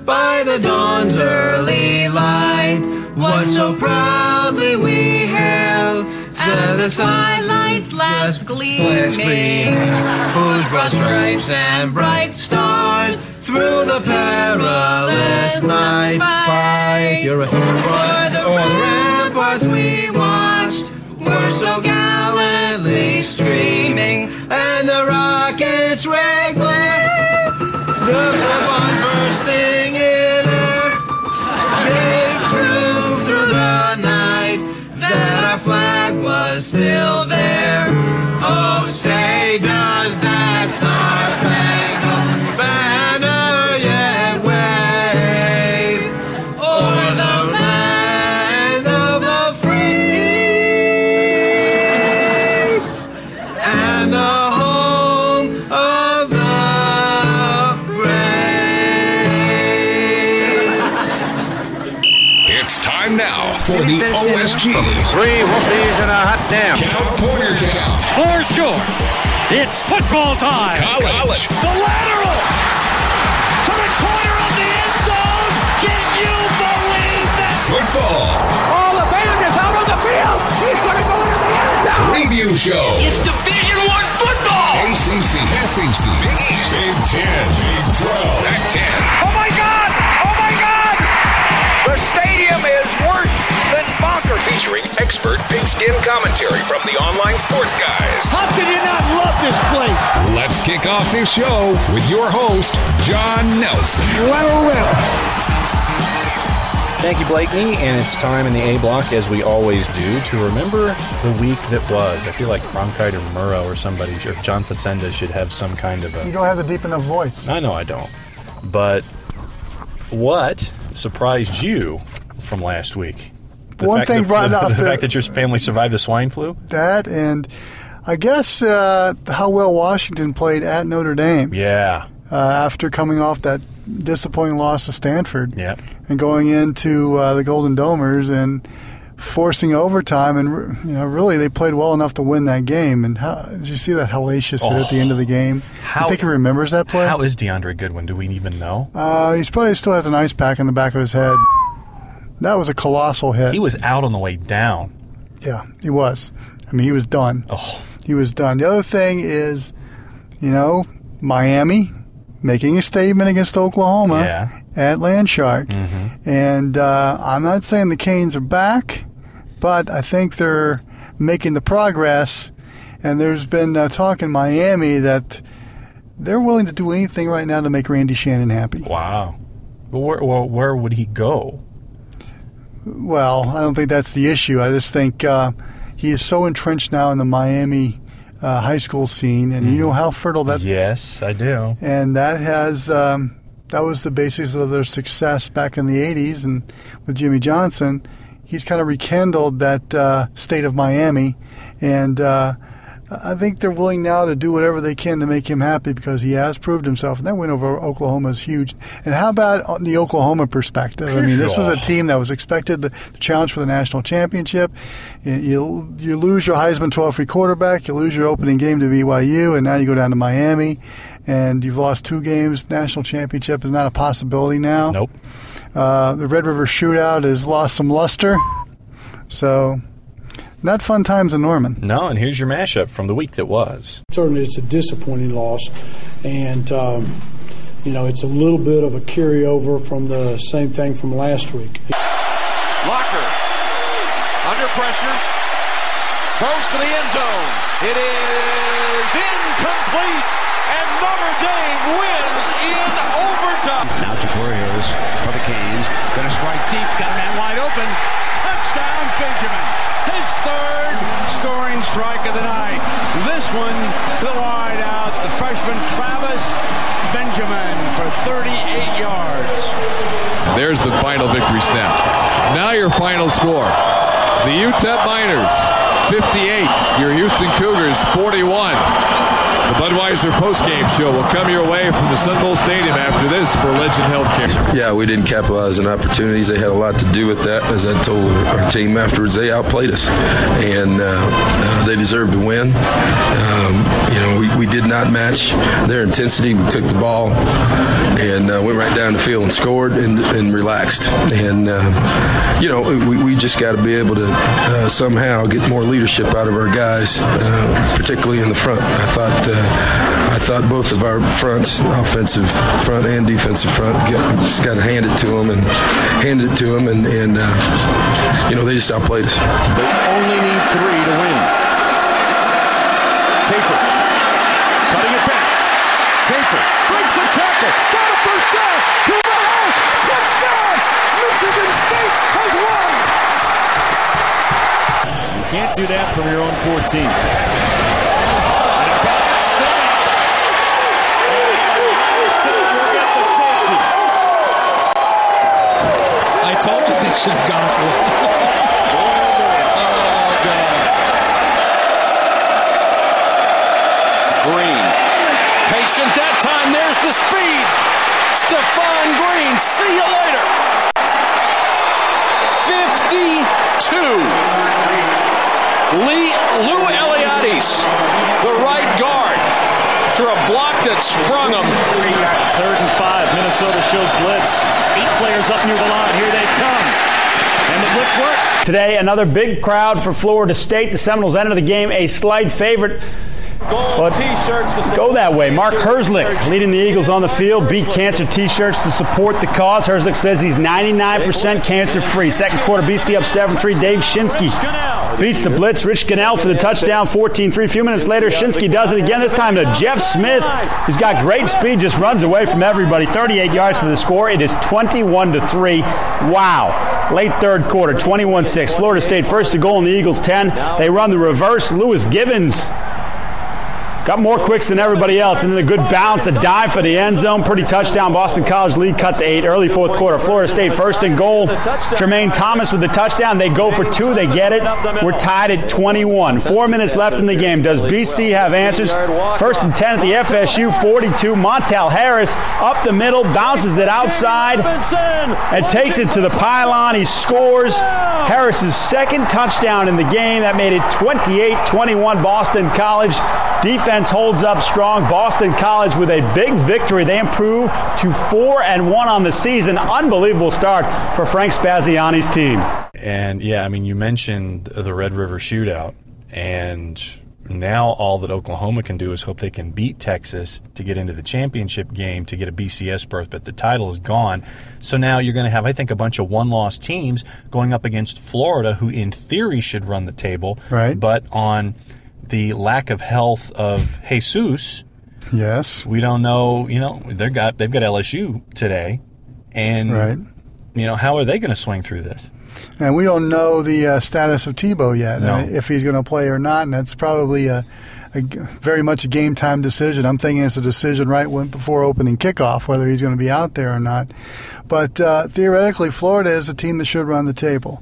by the dawn's early light, what so proudly we hailed, to the sidelight's last gleaming, whose broad stripes and bright stars through the perilous night fight. You're right. For the ramparts we watched were so gallantly streaming, and the rockets' red glare, the bomb bursting in air, they proved through the night that our flag was still there. Oh, say does that star-spangled banner yet wave o'er the land of the free and the home of the brave. It's time now for the OSG. 3 whoopies and a hot damn. Count Corner Count. For sure. It's football time. College. The lateral to the corner of the end zone. Can you believe that? Football. Oh, the band is out on the field. He's going to go into the end zone. Review show. It's Division I football. ACC, SEC, Big East, Big 10, Big 12, Pac-10. Oh, my God. Oh, my God. The stadium is worse than bonkers. Featuring expert pigskin commentary from the online sports guys. How can you not love this place? Let's kick off this show with your host, John Nelson. Thank you, Blakeney, and it's time in the A block, as we always do, to remember the week that was. I feel like Cronkite or Murrow or somebody, or John Facenda should have some kind of a... You don't have the deep enough voice. I know I don't. But what surprised you from last week? One thing brought up the fact that your family survived the swine flu? That, and I guess how well Washington played at Notre Dame. Yeah. After coming off that disappointing loss to Stanford. Yep. And going into the Golden Domers and forcing overtime. And, really they played well enough to win that game. And did you see that hellacious hit at the end of the game? You think he remembers that play? How is DeAndre Goodwin? Do we even know? He probably still has an ice pack in the back of his head. That was a colossal hit. He was out on the way down. Yeah, he was. I mean, he was done. Oh. He was done. The other thing is, Miami making a statement against Oklahoma at Landshark. Mm-hmm. And I'm not saying the Canes are back, but I think they're making the progress. And there's been talk in Miami that they're willing to do anything right now to make Randy Shannon happy. Wow. Where would he go? Well, I don't think that's the issue. I just think he is so entrenched now in the Miami high school scene, and you know how fertile that... Yes, I do. And that has... that was the basis of their success back in the 80s, and with Jimmy Johnson, he's kind of rekindled that state of Miami, and I think they're willing now to do whatever they can to make him happy because he has proved himself. And that win over Oklahoma is huge. And how about the Oklahoma perspective? I mean, this was a team that was expected to challenge for the national championship. You lose your Heisman Trophy quarterback. You lose your opening game to BYU, and now you go down to Miami, and you've lost 2 games. National championship is not a possibility now. Nope. The Red River Shootout has lost some luster. So... not fun times in Norman. No, and here's your mashup from the week that was. Certainly it's a disappointing loss, and, it's a little bit of a carryover from the same thing from last week. Locker, under pressure, throws for the end zone. It is incomplete, and Notre Dame wins in overtime. Now Jabarios for the Canes. Going to strike deep, got a man wide open. Touchdown, Benjamin. His 3rd scoring strike of the night. This one to the wide out. The freshman Travis Benjamin for 38 yards. There's the final victory snap. Now your final score. The UTEP Miners 58. Your Houston Cougars 41. The Budweiser postgame show will come your way from the Sun Bowl Stadium after this for Legend Healthcare. Yeah, we didn't capitalize on opportunities. They had a lot to do with that. As I told our team afterwards, they outplayed us. And they deserved to win. We did not match their intensity. We took the ball and went right down the field and scored and relaxed. And, we just got to be able to somehow get more leadership out of our guys, particularly in the front. I thought both of our fronts, offensive front and defensive front, just got to hand it to them, and they just outplayed us. They only need 3 to win. Caper cutting it back. Caper breaks a tackle. Got a first down. To the house. Touchdown. Michigan State has won. You can't do that from your own 14. And a bad snap. And Ohio State will get the safety. I told you they should have gone for it. Green. Patient that time. There's the speed. Stephon Green. See you later. 52. Lou Eliades, the right guard, through a block that sprung him. 3rd and 5. Minnesota shows blitz. 8 players up near the line. Here they come. And the blitz works. Today, another big crowd for Florida State. The Seminoles enter the game a slight favorite. But go that way. Mark Herzlich leading the Eagles on the field. Beat Cancer T-shirts to support the cause. Herzlich says he's 99% cancer-free. Second quarter, BC up 7-3. Dave Shinsky beats the blitz. Rich Gunnell for the touchdown, 14-3. A few minutes later, Shinsky does it again, this time to Jeff Smith. He's got great speed, just runs away from everybody. 38 yards for the score. It is 21-3. Wow. Late third quarter, 21-6. Florida State first to goal in the Eagles' 10. They run the reverse. Lewis Givens got more quicks than everybody else. And then a good bounce, a dive for the end zone. Pretty touchdown. Boston College lead cut to 8. Early fourth quarter. Florida State first and goal. Jermaine Thomas with the touchdown. They go for 2. They get it. We're tied at 21. 4 minutes left in the game. Does BC have answers? First and 10 at the FSU 42. Montel Harris up the middle. Bounces it outside and takes it to the pylon. He scores. Harris's second touchdown in the game. That made it 28-21 Boston College. Defense holds up strong. Boston College with a big victory. They improve to 4-1 on the season. Unbelievable start for Frank Spaziani's team. And, yeah, I mean, you mentioned the Red River Shootout, and now all that Oklahoma can do is hope they can beat Texas to get into the championship game to get a BCS berth, but the title is gone. So now you're going to have, I think, a bunch of one-loss teams going up against Florida, who in theory should run the table. Right. But on the lack of health of Jesus, yes, we don't know. They've got LSU today, and right. How are they going to swing through this? And we don't know the status of Tebow yet, no. If he's going to play or not, and that's probably a very much a game time decision. I'm thinking it's a decision right before opening kickoff whether he's going to be out there or not. But theoretically, Florida is a team that should run the table.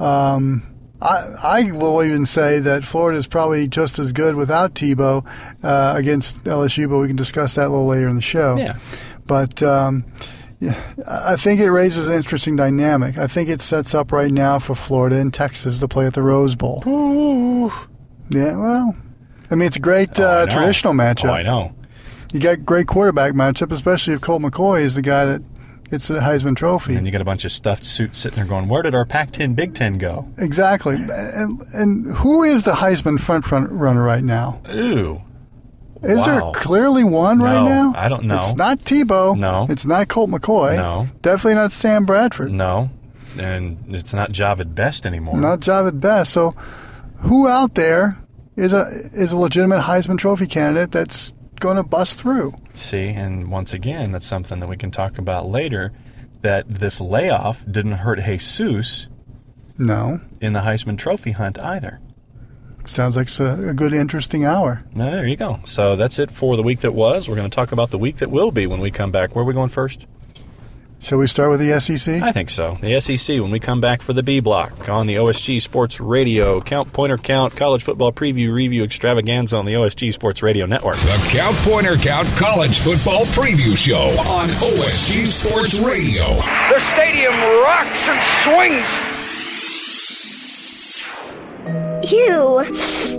I will even say that Florida is probably just as good without Tebow against LSU, but we can discuss that a little later in the show. Yeah. But I think it raises an interesting dynamic. I think it sets up right now for Florida and Texas to play at the Rose Bowl. Ooh. Yeah, well, I mean, it's a great traditional matchup. Oh, I know. You got great quarterback matchup, especially if Colt McCoy is the guy that gets the Heisman Trophy. And you got a bunch of stuffed suits sitting there going, where did our Pac-10, Big Ten go? Exactly. And who is the Heisman front runner right now? Ooh. Is there clearly one right now? I don't know. It's not Tebow. No. It's not Colt McCoy. No. Definitely not Sam Bradford. No. And it's not Javid Best anymore. Not Javid Best. So who out there is a legitimate Heisman Trophy candidate that's going to bust through? See, and once again, that's something that we can talk about later, that this layoff didn't hurt Jesus No. in the Heisman Trophy hunt either. Sounds like it's a good, interesting hour. There you go. So that's it for the week that was. We're going to talk about the week that will be when we come back. Where are we going first? Shall we start with the SEC? I think so. The SEC when we come back for the B block on the OSG Sports Radio. Count, Pointer, Count, college football preview review extravaganza on the OSG Sports Radio Network. The Count, Pointer, Count college football preview show on OSG Sports Radio. The stadium rocks and swings. Ew, it's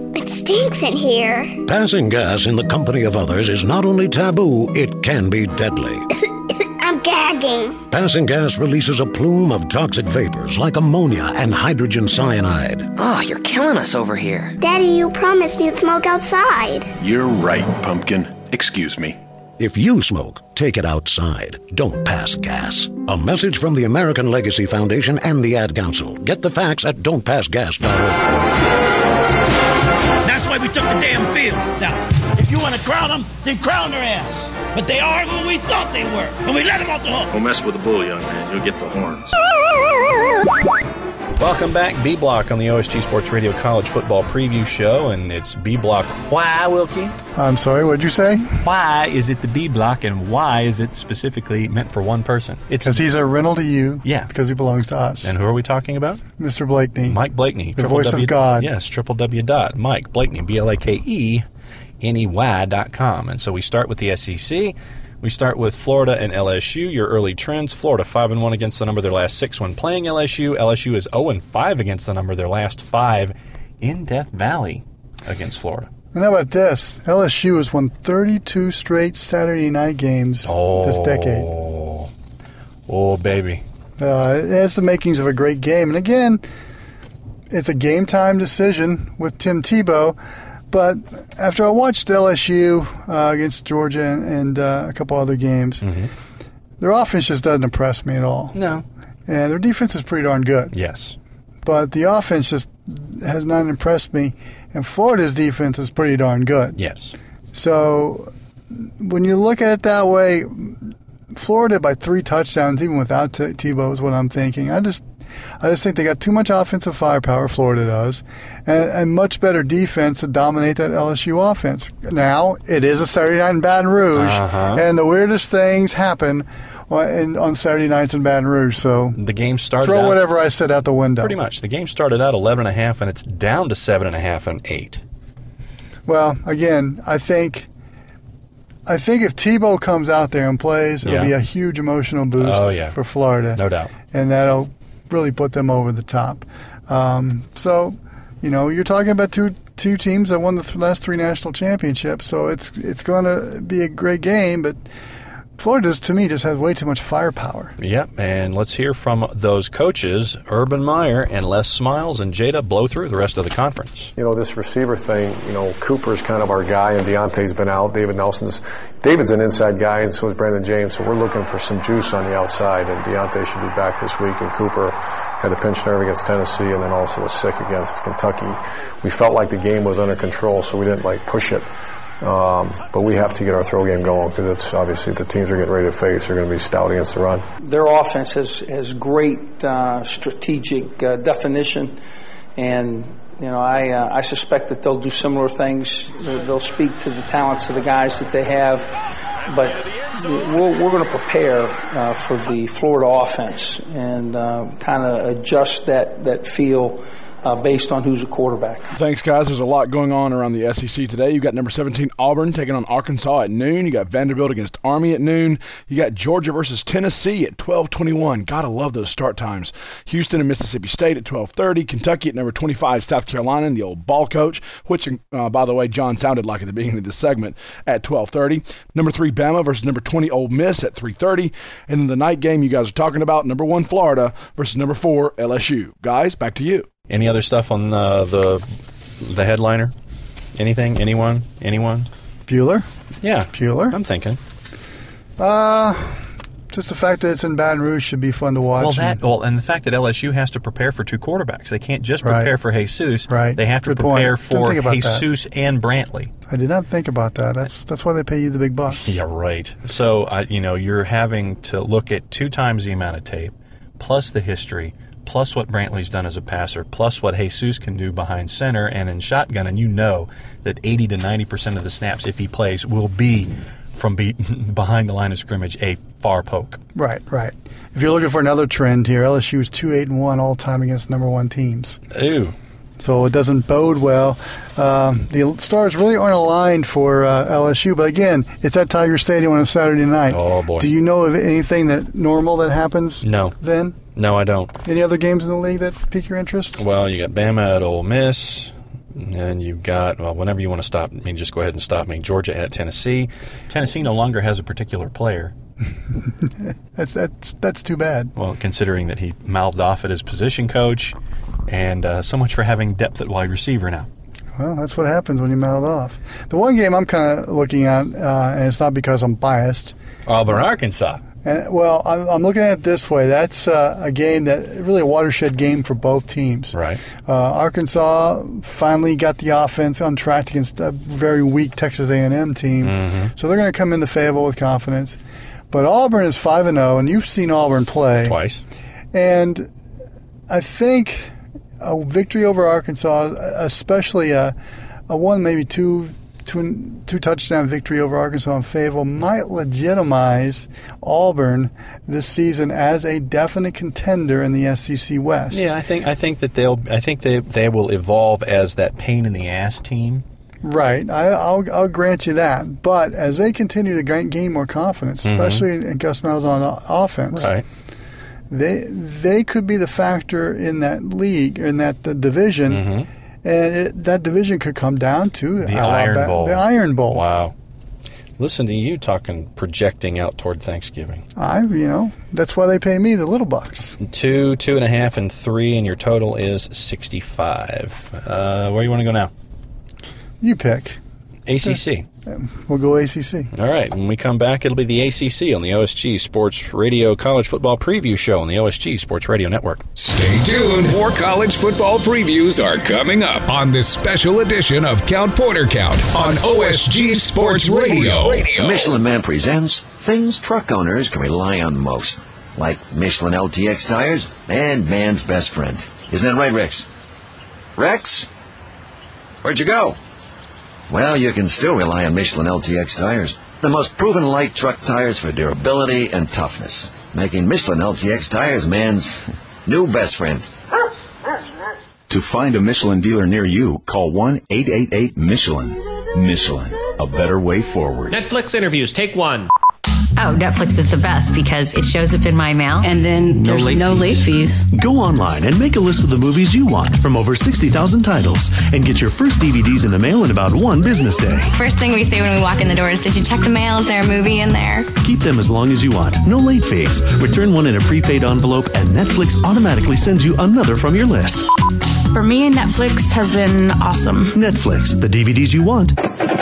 stinks in here. Passing gas in the company of others is not only taboo, it can be deadly. I'm gagging. Passing gas releases a plume of toxic vapors like ammonia and hydrogen cyanide. Oh, you're killing us over here. Daddy, you promised you'd smoke outside. You're right, Pumpkin. Excuse me. If you smoke, take it outside. Don't pass gas. A message from the American Legacy Foundation and the Ad Council. Get the facts at don'tpassgas.org. That's why we took the damn field. Now, if you want to crown them, then crown their ass. But they are who we thought they were, and we let them off the hook. Don't mess with the bull, young man. You'll get the horns. Welcome back, B Block on the OSG Sports Radio College Football Preview Show, and it's B Block. Why, Wilkie? I'm sorry, what'd you say? Why is it the B Block, and why is it specifically meant for one person? Because he's a rental to you. Yeah. Because he belongs to us. And who are we talking about? Mr. Blakeney. Mike Blakeney. The voice of God. Yes, www.MikeBlakeney, BLAKENEY.com. And so we start with the SEC. We start with Florida and LSU, your early trends. Florida 5-1 against the number of their last 6 when playing LSU. LSU is 0-5 against the number of their last 5 in Death Valley against Florida. And how about this? LSU has won 32 straight Saturday night games this decade. Oh, baby. It has the makings of a great game. And again, it's a game-time decision with Tim Tebow. But after I watched LSU against Georgia and a couple other games, their offense just doesn't impress me at all. No. And their defense is pretty darn good. Yes. But the offense just has not impressed me. And Florida's defense is pretty darn good. Yes. So when you look at it that way, Florida by 3 touchdowns, even without Tebow, is what I'm thinking. I just think they got too much offensive firepower, Florida does, and much better defense to dominate that LSU offense. Now, it is a Saturday night in Baton Rouge, and the weirdest things happen on Saturday nights in Baton Rouge. So the game started throw whatever I said out the window. Pretty much. The game started out 11.5, and it's down to 7.5 and 8. Well, again, I think if Tebow comes out there and plays, it'll be a huge emotional boost for Florida. No doubt. And that'll really put them over the top. So, you're talking about two teams that won the last 3 national championships, so it's going to be a great game, but Florida, to me, just has way too much firepower. Yep, and let's hear from those coaches, Urban Meyer and Les Smiles, and Jada blow through the rest of the conference. This receiver thing, Cooper's kind of our guy, and Deontay's been out. David's an inside guy, and so is Brandon James, so we're looking for some juice on the outside, and Deontay should be back this week, and Cooper had a pinched nerve against Tennessee and then also was sick against Kentucky. We felt like the game was under control, so we didn't push it. But we have to get our throw game going because it's obviously the teams are getting ready to face are going to be stout against the run. Their offense has great strategic definition, and I suspect that they'll do similar things. They'll speak to the talents of the guys that they have, but we're going to prepare for the Florida offense and kind of adjust that feel based on who's a quarterback. Thanks, guys. There's a lot going on around the SEC today. You've got number 17 Auburn taking on Arkansas at noon. You got Vanderbilt against Army at noon. You got Georgia versus Tennessee at 12:21. Gotta love those start times. Houston and Mississippi State at 12:30. Kentucky at number 25 South Carolina, and the old ball coach, which, by the way, John sounded like at the beginning of the segment, at 12:30. Number 3 Bama versus number 20 Ole Miss at 3:30. And then the night game you guys are talking about, number 1 Florida versus number 4 LSU. Guys, back to you. Any other stuff on the headliner? Anything? Anyone? Bueller? Yeah. Bueller? I'm thinking. Just the fact that it's in Baton Rouge should be fun to watch. And the fact that LSU has to prepare for 2 quarterbacks. They can't just prepare for Jesus. Right. They have to prepare for Jesus and Brantley. I did not think about that. That's why they pay you the big bucks. Yeah, right. So, you're having to look at 2 times the amount of tape, plus the history, plus what Brantley's done as a passer, plus what Jesus can do behind center and in shotgun, and that 80 to 90% of the snaps, if he plays, will be from behind the line of scrimmage, a far poke. Right. If you're looking for another trend here, LSU is 2-8-1 all time against number 1 teams. Ooh. So it doesn't bode well. The stars really aren't aligned for LSU, but again, it's at Tiger Stadium on a Saturday night. Oh, boy. Do you know of anything normal that happens No, I don't. Any other games in the league that pique your interest? Well, you got Bama at Ole Miss, And you've got, well, whenever you want to stop me, just go ahead and stop me. Georgia at Tennessee. Tennessee no longer has a particular player. That's too bad. Well, considering that he mouthed off at his position coach, and so much for having depth at wide receiver now. Well, that's what happens when you mouth off. The one game I'm kind of looking at, and it's not because I'm biased. Auburn, Arkansas. Well, I'm looking at it this way. That's a game that really a watershed game for both teams. Right. Arkansas finally got the offense on track against a very weak Texas A&M team, so they're going to come into Fayetteville with confidence. But Auburn is 5-0, and you've seen Auburn play twice. And I think a victory over Arkansas, especially a one, maybe two touchdown victory over Arkansas and Fayetteville, might legitimize Auburn this season as a definite contender in the SEC West. Yeah, I think that they will evolve as that pain in the ass team. Right, I'll grant you that. But as they continue to gain more confidence, especially in Gus Malzahn's offense, right, they could be the factor in that league, in that division, and that division could come down to the Iron Bowl. The Iron Bowl. Wow. Listen to you projecting out toward Thanksgiving. That's why they pay me the little bucks. 2, 2.5, and 3, and your total is 65. Where you want to go now? You pick. ACC. We'll go ACC. All right. When we come back, it'll be the ACC on the OSG Sports Radio College Football Preview Show on the OSG Sports Radio Network. Stay tuned. More college football previews are coming up on this special edition of Count Porter Count on OSG Sports Radio. The Michelin Man presents things truck owners can rely on most, like Michelin LTX tires and man's best friend. Isn't that right, Rex? Rex? Where'd you go? Well, you can still rely on Michelin LTX tires, the most proven light truck tires for durability and toughness, making Michelin LTX tires man's new best friend. To find a Michelin dealer near you, call 1-888-MICHELIN. Michelin, a better way forward. Netflix interviews, take one. Oh, Netflix is the best because it shows up in my mail. And then there's no late fees. Go online and make a list of the movies you want from over 60,000 titles and get your first DVDs in the mail in about 1 business day. First thing we say when we walk in the door is, did you check the mail? Is there a movie in there? Keep them as long as you want. No late fees. Return one in a prepaid envelope and Netflix automatically sends you another from your list. For me, Netflix has been awesome. Netflix, the DVDs you want.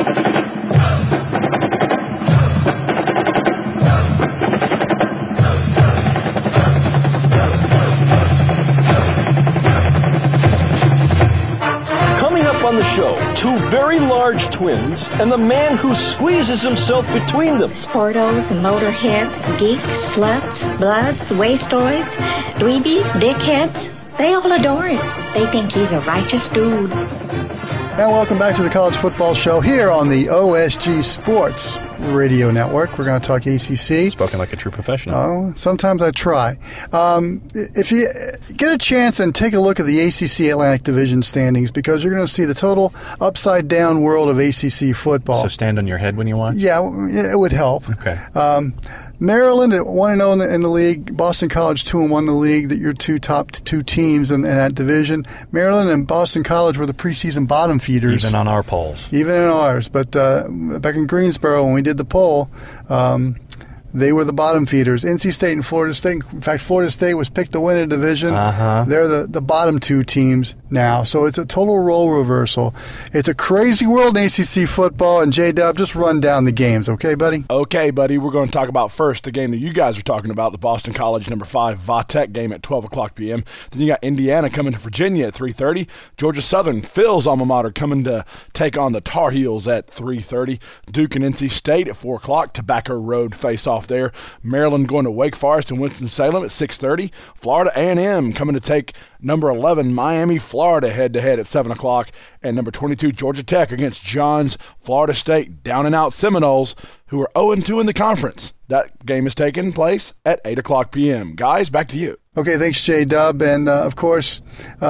On the show, 2 very large twins and the man who squeezes himself between them. Sportos, motorheads, geeks, sluts, bloods, wastoids, dweebies, dickheads. They all adore him. They think he's a righteous dude. And welcome back to the College Football Show here on the OSG Sports Radio Network. We're going to talk ACC. Spoken like a true professional. Oh, sometimes I try. If you get a chance and take a look at the ACC Atlantic Division standings, because you're going to see the total upside-down world of ACC football. So stand on your head when you watch? Yeah, it would help. Okay. Maryland at 1-0 in the league. Boston College 2-1 in the league. That your top two teams in that division. Maryland and Boston College were the preseason bottom feeders. Even on our polls. Even in ours. But back in Greensboro, when we did the poll, they were the bottom feeders. NC State and Florida State. In fact, Florida State was picked to win a division. They're the bottom 2 teams now. So it's a total role reversal. It's a crazy world in ACC football. And J-Dub, just run down the games, okay, buddy? Okay, buddy. We're going to talk about first the game that you guys are talking about, the Boston College number 5 Vatech game at 12 o'clock p.m. Then you got Indiana coming to Virginia at 3:30. Georgia Southern, Phil's alma mater, coming to take on the Tar Heels at 3:30. Duke and NC State at 4 o'clock. Tobacco Road face-off there. Maryland going to Wake Forest and Winston-Salem at 6:30. Florida A&M coming to take number 11 Miami, Florida head-to-head at 7 o'clock. And number 22 Georgia Tech against John's Florida State down-and-out Seminoles, who are 0-2 in the conference. That game is taking place at 8 o'clock p.m. Guys, back to you. Okay, thanks, J-Dub. And, of course,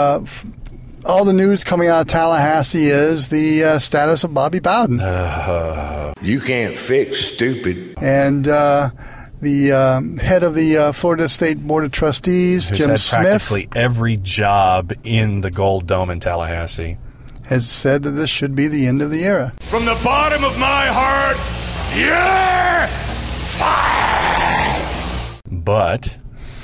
all the news coming out of Tallahassee is the status of Bobby Bowden. You can't fix stupid. And the head of the Florida State Board of Trustees, Who's Jim had Smith. Practically every job in the Gold Dome in Tallahassee. has said that this should be the end of the era. From the bottom of my heart, you're fired!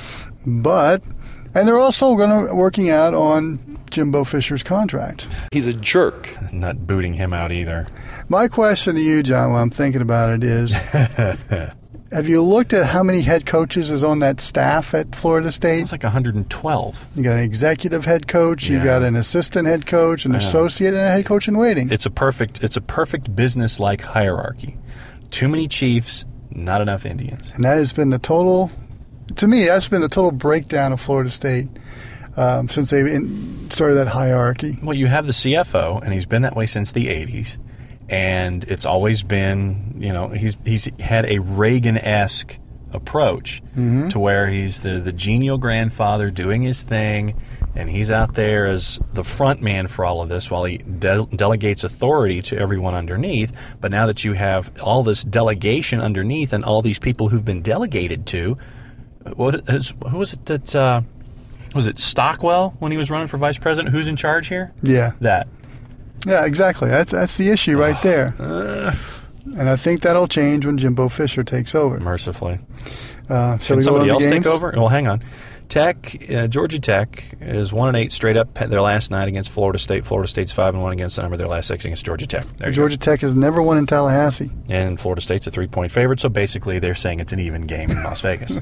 But, and they're also working out on Jimbo Fisher's contract. He's a jerk. Not booting him out either. My question to you, John, while I'm thinking about it is, have you looked at how many head coaches is on that staff at Florida State? It's like 112. You got an executive head coach, you got an assistant head coach, an associate, and a head coach in waiting. It's a perfect business-like hierarchy. Too many Chiefs, not enough Indians. And that has been the total, to me, that's been the total breakdown of Florida State since they started that hierarchy. Well, you have the CFO, and he's been that way since the 80s. And it's always been, he's had a Reagan-esque approach to where he's the genial grandfather doing his thing, and he's out there as the front man for all of this while he delegates authority to everyone underneath. But now that you have all this delegation underneath and all these people who've been delegated to, who was it that, was it Stockwell when he was running for vice president? Who's in charge here? Yeah. Yeah, exactly. That's the issue right there. And I think that'll change when Jimbo Fisher takes over. Mercifully. Can somebody else take over? Well, hang on. Georgia Tech is 1-8 straight up their last 9 against Florida State. Florida State's 5-1 against the number of their last 6 against Georgia Tech. Georgia Tech has never won in Tallahassee. And Florida State's a 3-point favorite, so basically they're saying it's an even game in Las Vegas.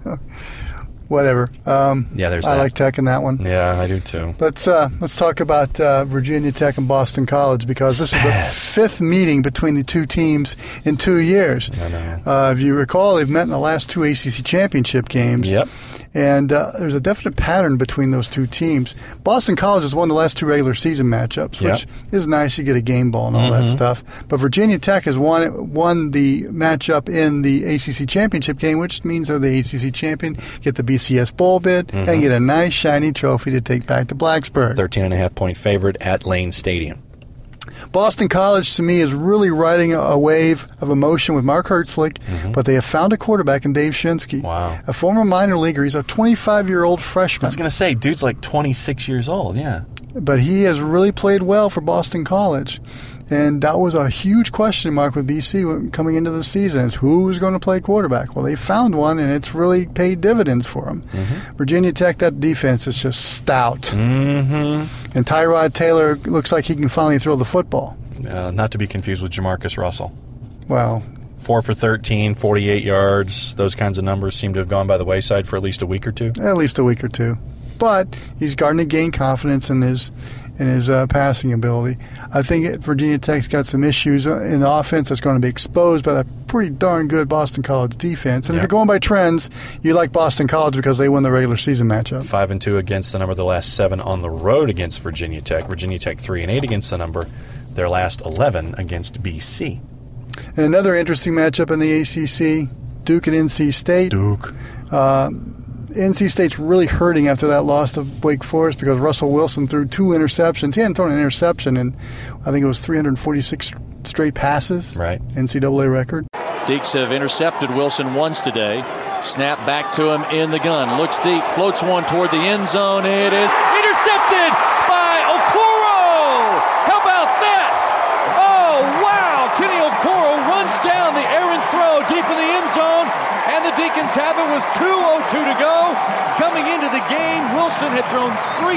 Whatever. There's that. I like Tech in that one. Yeah, I do too. Let's talk about Virginia Tech and Boston College, because this is the 5th meeting between the two teams in 2 years. I know. If you recall, they've met in the last 2 ACC championship games. Yep. And there's a definite pattern between those two teams. Boston College has won the last 2 regular season matchups, which is nice. You get a game ball and all that stuff. But Virginia Tech has won the matchup in the ACC championship game, which means they're the ACC champion, get the BCS bowl bid, and get a nice shiny trophy to take back to Blacksburg. 13.5-point favorite at Lane Stadium. Boston College, to me, is really riding a wave of emotion with Mark Hertzlich, but they have found a quarterback in Dave Shinsky. Wow. A former minor leaguer. He's a 25-year-old freshman. I was going to say, dude's like 26 years old, yeah. But he has really played well for Boston College. And that was a huge question mark with BC coming into the season, is who's going to play quarterback? Well, they found one, and it's really paid dividends for them. Virginia Tech, that defense is just stout. And Tyrod Taylor looks like he can finally throw the football. Not to be confused with Jamarcus Russell. Well, 4 for 13, 48 yards. Those kinds of numbers seem to have gone by the wayside for at least a week or two. At least a week or two. But he's starting to gain confidence in his passing ability. I think Virginia Tech's got some issues in the offense that's going to be exposed by a pretty darn good Boston College defense. And if you're going by trends, you like Boston College because they win the regular season matchup. 5-2 against the number of the last 7 on the road against Virginia Tech. Virginia Tech 3-8 against the number their last 11 against BC. And another interesting matchup in the ACC, Duke and NC State. NC State's really hurting after that loss to Wake Forest because Russell Wilson threw 2 interceptions. He hadn't thrown an interception in, I think it was 346 straight passes. Right. NCAA record. Deeks have intercepted Wilson once today. Snap back to him in the gun. Looks deep, floats one toward the end zone. It is intercepted by Okoro! How about that? Oh, wow! Kenny Okoro runs down the errant throw deep in the end zone. And the Deacons have it with 2:02 to go. Coming into the game, Wilson had thrown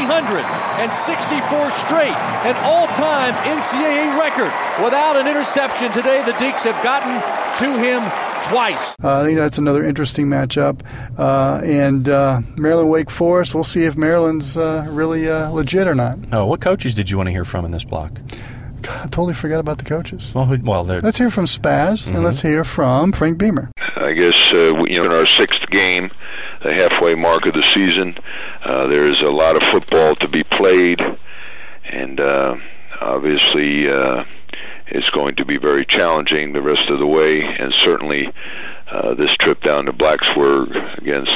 364 straight, an all-time NCAA record. Without an interception today, the Deacs have gotten to him twice. I think that's another interesting matchup. And Maryland-Wake Forest, we'll see if Maryland's really legit or not. Oh, what coaches did you want to hear from in this block? I totally forgot about the coaches. Well, let's hear from Spaz, and let's hear from Frank Beamer. I guess in our 6th game, the halfway mark of the season, there's a lot of football to be played, and obviously it's going to be very challenging the rest of the way, and certainly this trip down to Blacksburg against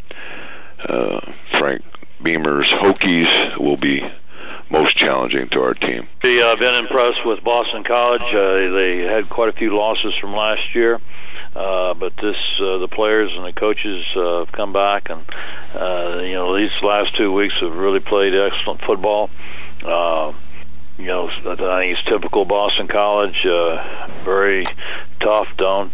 Frank Beamer's Hokies will be most challenging to our team. I've been impressed with Boston College. They had quite a few losses from last year, but the players and the coaches have come back, and these last 2 weeks have really played excellent football. I think it's typical Boston College. Very tough. Don't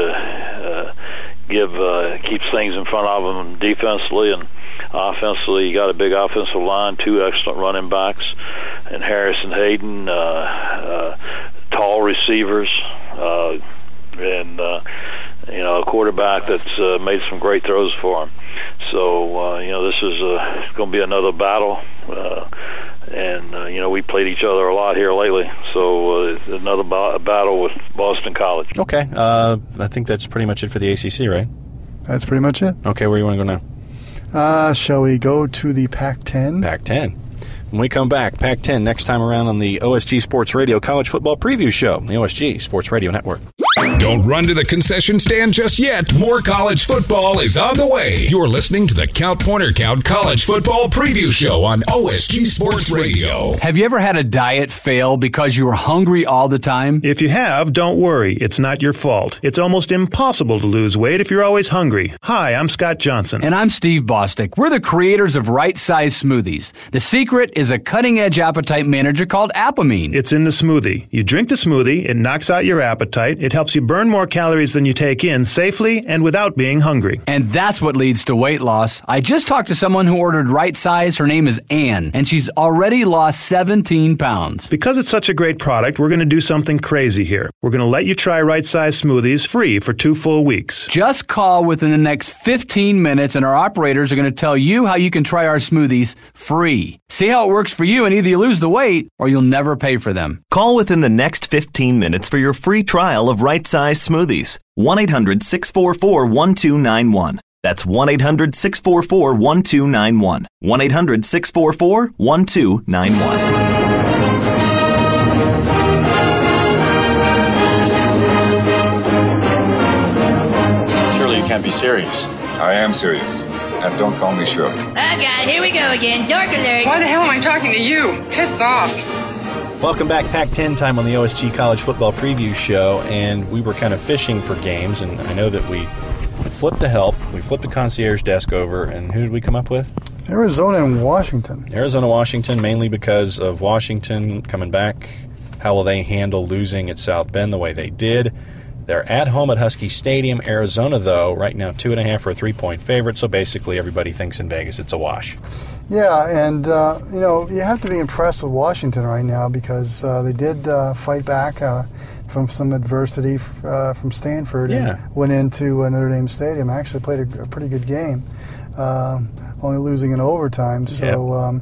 keeps things in front of them defensively and offensively. You got a big offensive line, 2 excellent running backs, and Harrison Hayden, tall receivers, and a quarterback that's made some great throws for him. So this is going to be another battle. And we played each other a lot here lately, so another battle with Boston College. Okay, I think that's pretty much it for the ACC, right? That's pretty much it. Okay, where do you want to go now? Shall we go to the Pac-10? Pac-10. When we come back, Pac-10 next time around on the OSG Sports Radio College Football Preview Show, the OSG Sports Radio Network. Don't run to the concession stand just yet. More college football is on the way. You're listening to the Count Pointer Count College Football Preview Show on OSG Sports Radio. Have you ever had a diet fail because you were hungry all the time? If you have, don't worry. It's not your fault. It's almost impossible to lose weight if you're always hungry. Hi, I'm Scott Johnson. And I'm Steve Bostic. We're the creators of Right Size Smoothies. The secret is a cutting-edge appetite manager called Apamine. It's in the smoothie. You drink the smoothie, it knocks out your appetite, it helps you burn more calories than you take in safely and without being hungry. And that's what leads to weight loss. I just talked to someone who ordered Right Size. Her name is Ann, and she's already lost 17 pounds. Because it's such a great product, we're going to do something crazy here. We're going to let you try Right Size Smoothies free for 2 full weeks. Just call within the next 15 minutes, and our operators are going to tell you how you can try our smoothies free. See how it works for you, and either you lose the weight or you'll never pay for them. Call within the next 15 minutes for your free trial of Right Size Smoothies. 1-800-644-1291. That's 1-800-644-1291. 1-800-644-1291. Surely you can't be serious. I am serious. And don't call me Shirley. Oh, God, here we go again. Dork alert. Why the hell am I talking to you? Piss off. Welcome back, Pac-10 time on the OSG College Football Preview Show, and we were kind of fishing for games, and I know that we flipped the help, we flipped the concierge desk over, and who did we come up with? Arizona and Washington. Arizona-Washington, mainly because of Washington coming back. How will they handle losing at South Bend the way they did? They're at home at Husky Stadium. Arizona, though, right now 2.5 or a 3-point favorite, so basically everybody thinks in Vegas it's a wash. Yeah, and, you have to be impressed with Washington right now because they did fight back from some adversity from Stanford and went into Notre Dame Stadium. Actually played a pretty good game, only losing in overtime. So,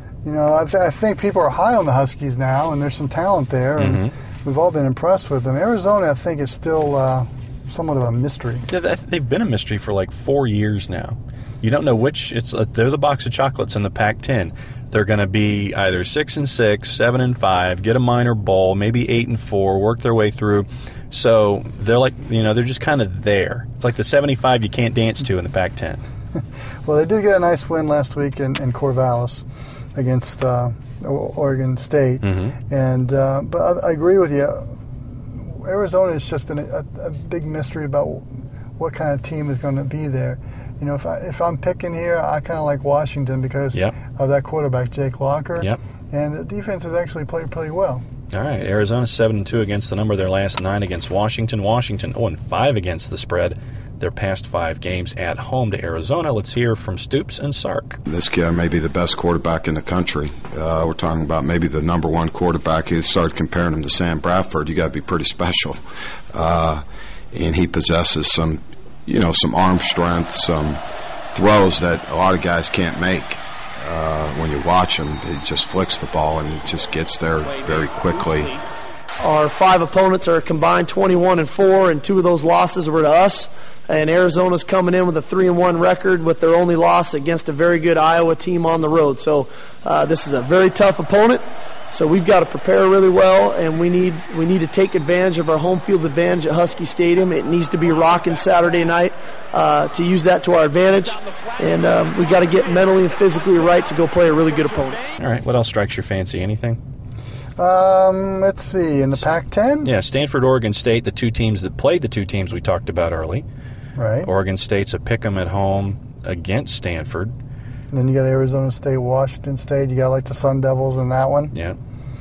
I think people are high on the Huskies now, and there's some talent there. And we've all been impressed with them. Arizona, I think, is still somewhat of a mystery. Yeah, they've been a mystery for like 4 years now. You don't know which. They're the box of chocolates in the Pac-10. They're going to be either 6-6, 7-5, get a minor bowl, maybe 8-4, work their way through. So they're like, they're just kind of there. It's like the 75 you can't dance to in the Pac-10. Well, they did get a nice win last week in Corvallis against Oregon State, and but I agree with you. Arizona has just been a big mystery about what kind of team is going to be there. If I'm picking here, I kind of like Washington because of that quarterback, Jake Locker, and the defense has actually played pretty well. All right, Arizona 7-2 against the number. Their last 9 against Washington. Washington 0-5 against the spread. Their past 5 games at home to Arizona. Let's hear from Stoops and Sark. This guy may be the best quarterback in the country. We're talking about maybe the number 1 quarterback. He started comparing him to Sam Bradford. You got to be pretty special, and he possesses some arm strength, some throws that a lot of guys can't make. When you watch him, he just flicks the ball and he just gets there very quickly. Our 5 opponents are combined 21-4, and 2 of those losses were to us. And Arizona's coming in with a 3-1 record with their only loss against a very good Iowa team on the road. So this is a very tough opponent. So we've got to prepare really well, and we need to take advantage of our home field advantage at Husky Stadium. It needs to be rocking Saturday night to use that to our advantage, and we've got to get mentally and physically right to go play a really good opponent. All right, what else strikes your fancy? Anything? Let's see, in the Pac-10? Yeah, Stanford, Oregon State, the 2 teams that played the 2 teams we talked about early. Right. Oregon State's a pick-em at home against Stanford. And then you got Arizona State, Washington State. You got like the Sun Devils in that one. Yeah.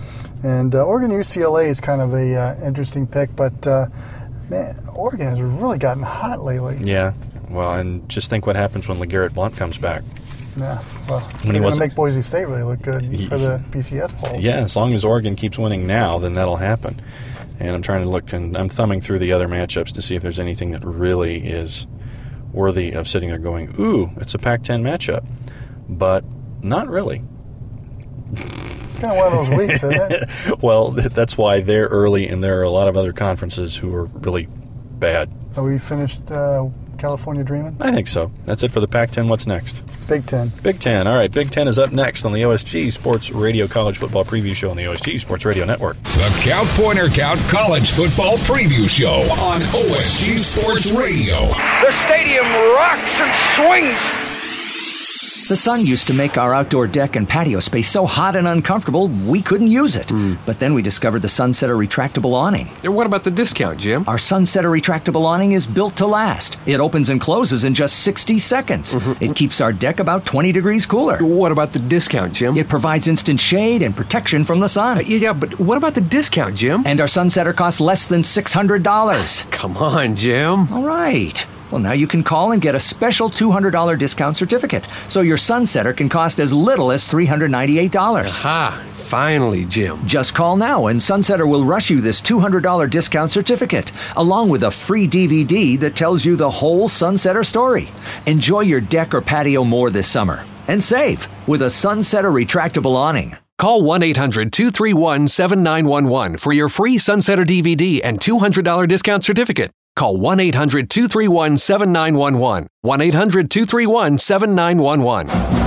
And Oregon UCLA is kind of a interesting pick, but man, Oregon has really gotten hot lately. Yeah. Well, and just think what happens when LeGarrette Blount comes back. Yeah, well, they're going to make Boise State really look good for the BCS polls. Yeah, as long as Oregon keeps winning now, then that'll happen. And I'm trying to look, and I'm thumbing through the other matchups to see if there's anything that really is worthy of sitting there going, ooh, it's a Pac-10 matchup. But not really. It's kind of one of those weeks, isn't it? Well, that's why they're early, and there are a lot of other conferences who are really bad. Are we finished California dreaming? I think so. That's it for the Pac-10. What's next? Big Ten. Big Ten. All right, Big Ten is up next on the OSG Sports Radio College Football Preview Show on the OSG Sports Radio Network. The Count Pointer Count College Football Preview Show on OSG Sports Radio. The stadium rocks and swings. The sun used to make our outdoor deck and patio space so hot and uncomfortable, we couldn't use it. But then we discovered the Sunsetter retractable awning. What about the discount, Jim? Our Sunsetter retractable awning is built to last. It opens and closes in just 60 seconds. It keeps our deck about 20 degrees cooler. What about the discount, Jim? It provides instant shade and protection from the sun. Yeah, but what about the discount, Jim? And our Sunsetter costs less than $600. Come on, Jim. All right. Well, now you can call and get a special $200 discount certificate, so your Sunsetter can cost as little as $398. Aha! Finally, Jim. Just call now and Sunsetter will rush you this $200 discount certificate, along with a free DVD that tells you the whole Sunsetter story. Enjoy your deck or patio more this summer, and save with a Sunsetter retractable awning. Call 1-800-231-7911 for your free Sunsetter DVD and $200 discount certificate. Call 1-800-231-7911. 1-800-231-7911.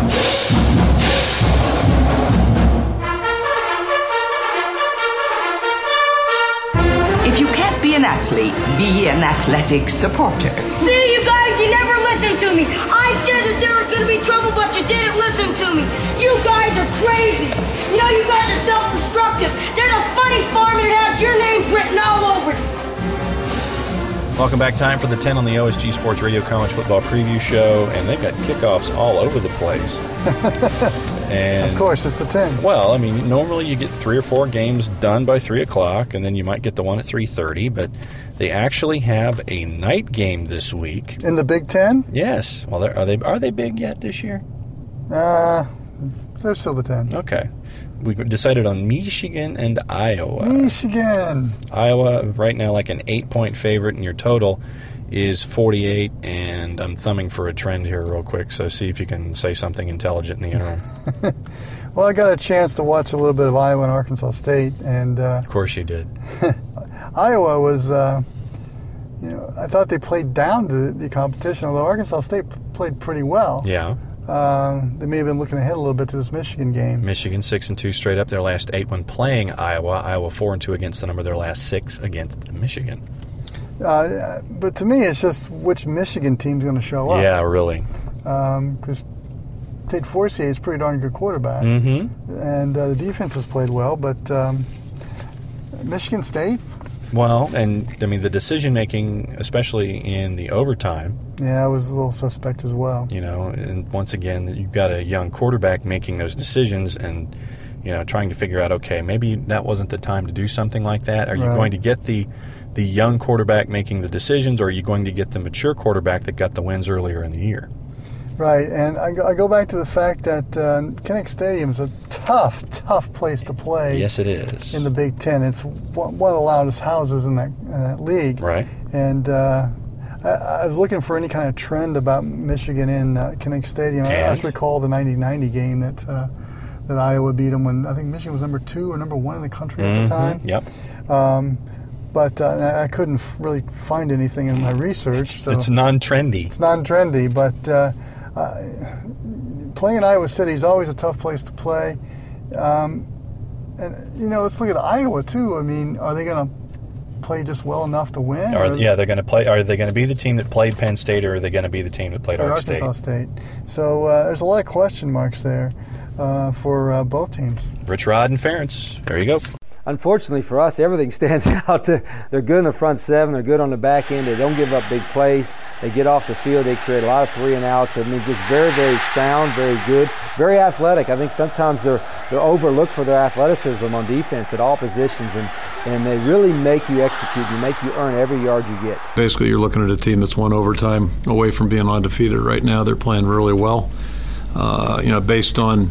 If you can't be an athlete, be an athletic supporter. See, you guys, you never listened to me. I said that there was going to be trouble, but you didn't listen to me. You guys are crazy. You know, you guys are self-destructive. There's a funny farm that has your names written all over it. Welcome back. Time for the 10 on the OSG Sports Radio College Football Preview Show, and they've got kickoffs all over the place. And of course, it's the 10. Well, I mean, normally you get 3 or 4 games done by 3 o'clock, and then you might get the one at 3:30, but they actually have a night game this week. In the Big Ten? Yes. Well, are they big yet this year? They're still the 10. Okay. We decided on Michigan and Iowa. Michigan. Iowa right now like an 8-point favorite, and your total is 48. And I'm thumbing for a trend here real quick, so see if you can say something intelligent in the interim. Well, I got a chance to watch a little bit of Iowa and Arkansas State, and of course you did. Iowa was, I thought they played down to the competition, although Arkansas State played pretty well. Yeah. They may have been looking ahead a little bit to this Michigan game. Michigan 6-2 straight up their last 8 when playing Iowa. Iowa 4-2 against the number of their last 6 against Michigan. But to me, it's just which Michigan team's going to show up. Yeah, really. Because Tate Forcier is a pretty darn good quarterback. And the defense has played well, but Michigan State? Well, and I mean the decision-making, especially in the overtime. Yeah, I was a little suspect as well. You know, and once again, you've got a young quarterback making those decisions and, trying to figure out, okay, maybe that wasn't the time to do something like that. Are you going to get the young quarterback making the decisions, or are you going to get the mature quarterback that got the wins earlier in the year? Right, and I go back to the fact that Kinnick Stadium is a tough place to play. Yes, it is. In the Big Ten. It's one of the loudest houses in that league. Right. And I was looking for any kind of trend about Michigan in Kinnick Stadium. I just recall the 1990 game that Iowa beat them when I think Michigan was number 2 or number 1 in the country at the time. Yep. But I couldn't really find anything in my research. It's non-trendy. It's non-trendy, but playing Iowa City is always a tough place to play. And, let's look at Iowa, too. I mean, are they going to play just well enough to win? They're going to play. Are they going to be the team that played Penn State, or are they going to be the team that played Arkansas State? So there's a lot of question marks there for both teams. Rich Rod and Ferentz. There you go. unfortunately for us, everything stands out. They're good in the front seven. They're good on the back end. They don't give up big plays. They get off the field. They create a lot of 3-and-outs. I mean, just very, very sound, very good, very athletic. I think sometimes they're overlooked for their athleticism on defense at all positions, and they really make you execute. You make you earn every yard you get. Basically, you're looking at a team that's one overtime away from being undefeated right now. They're playing really well. Based on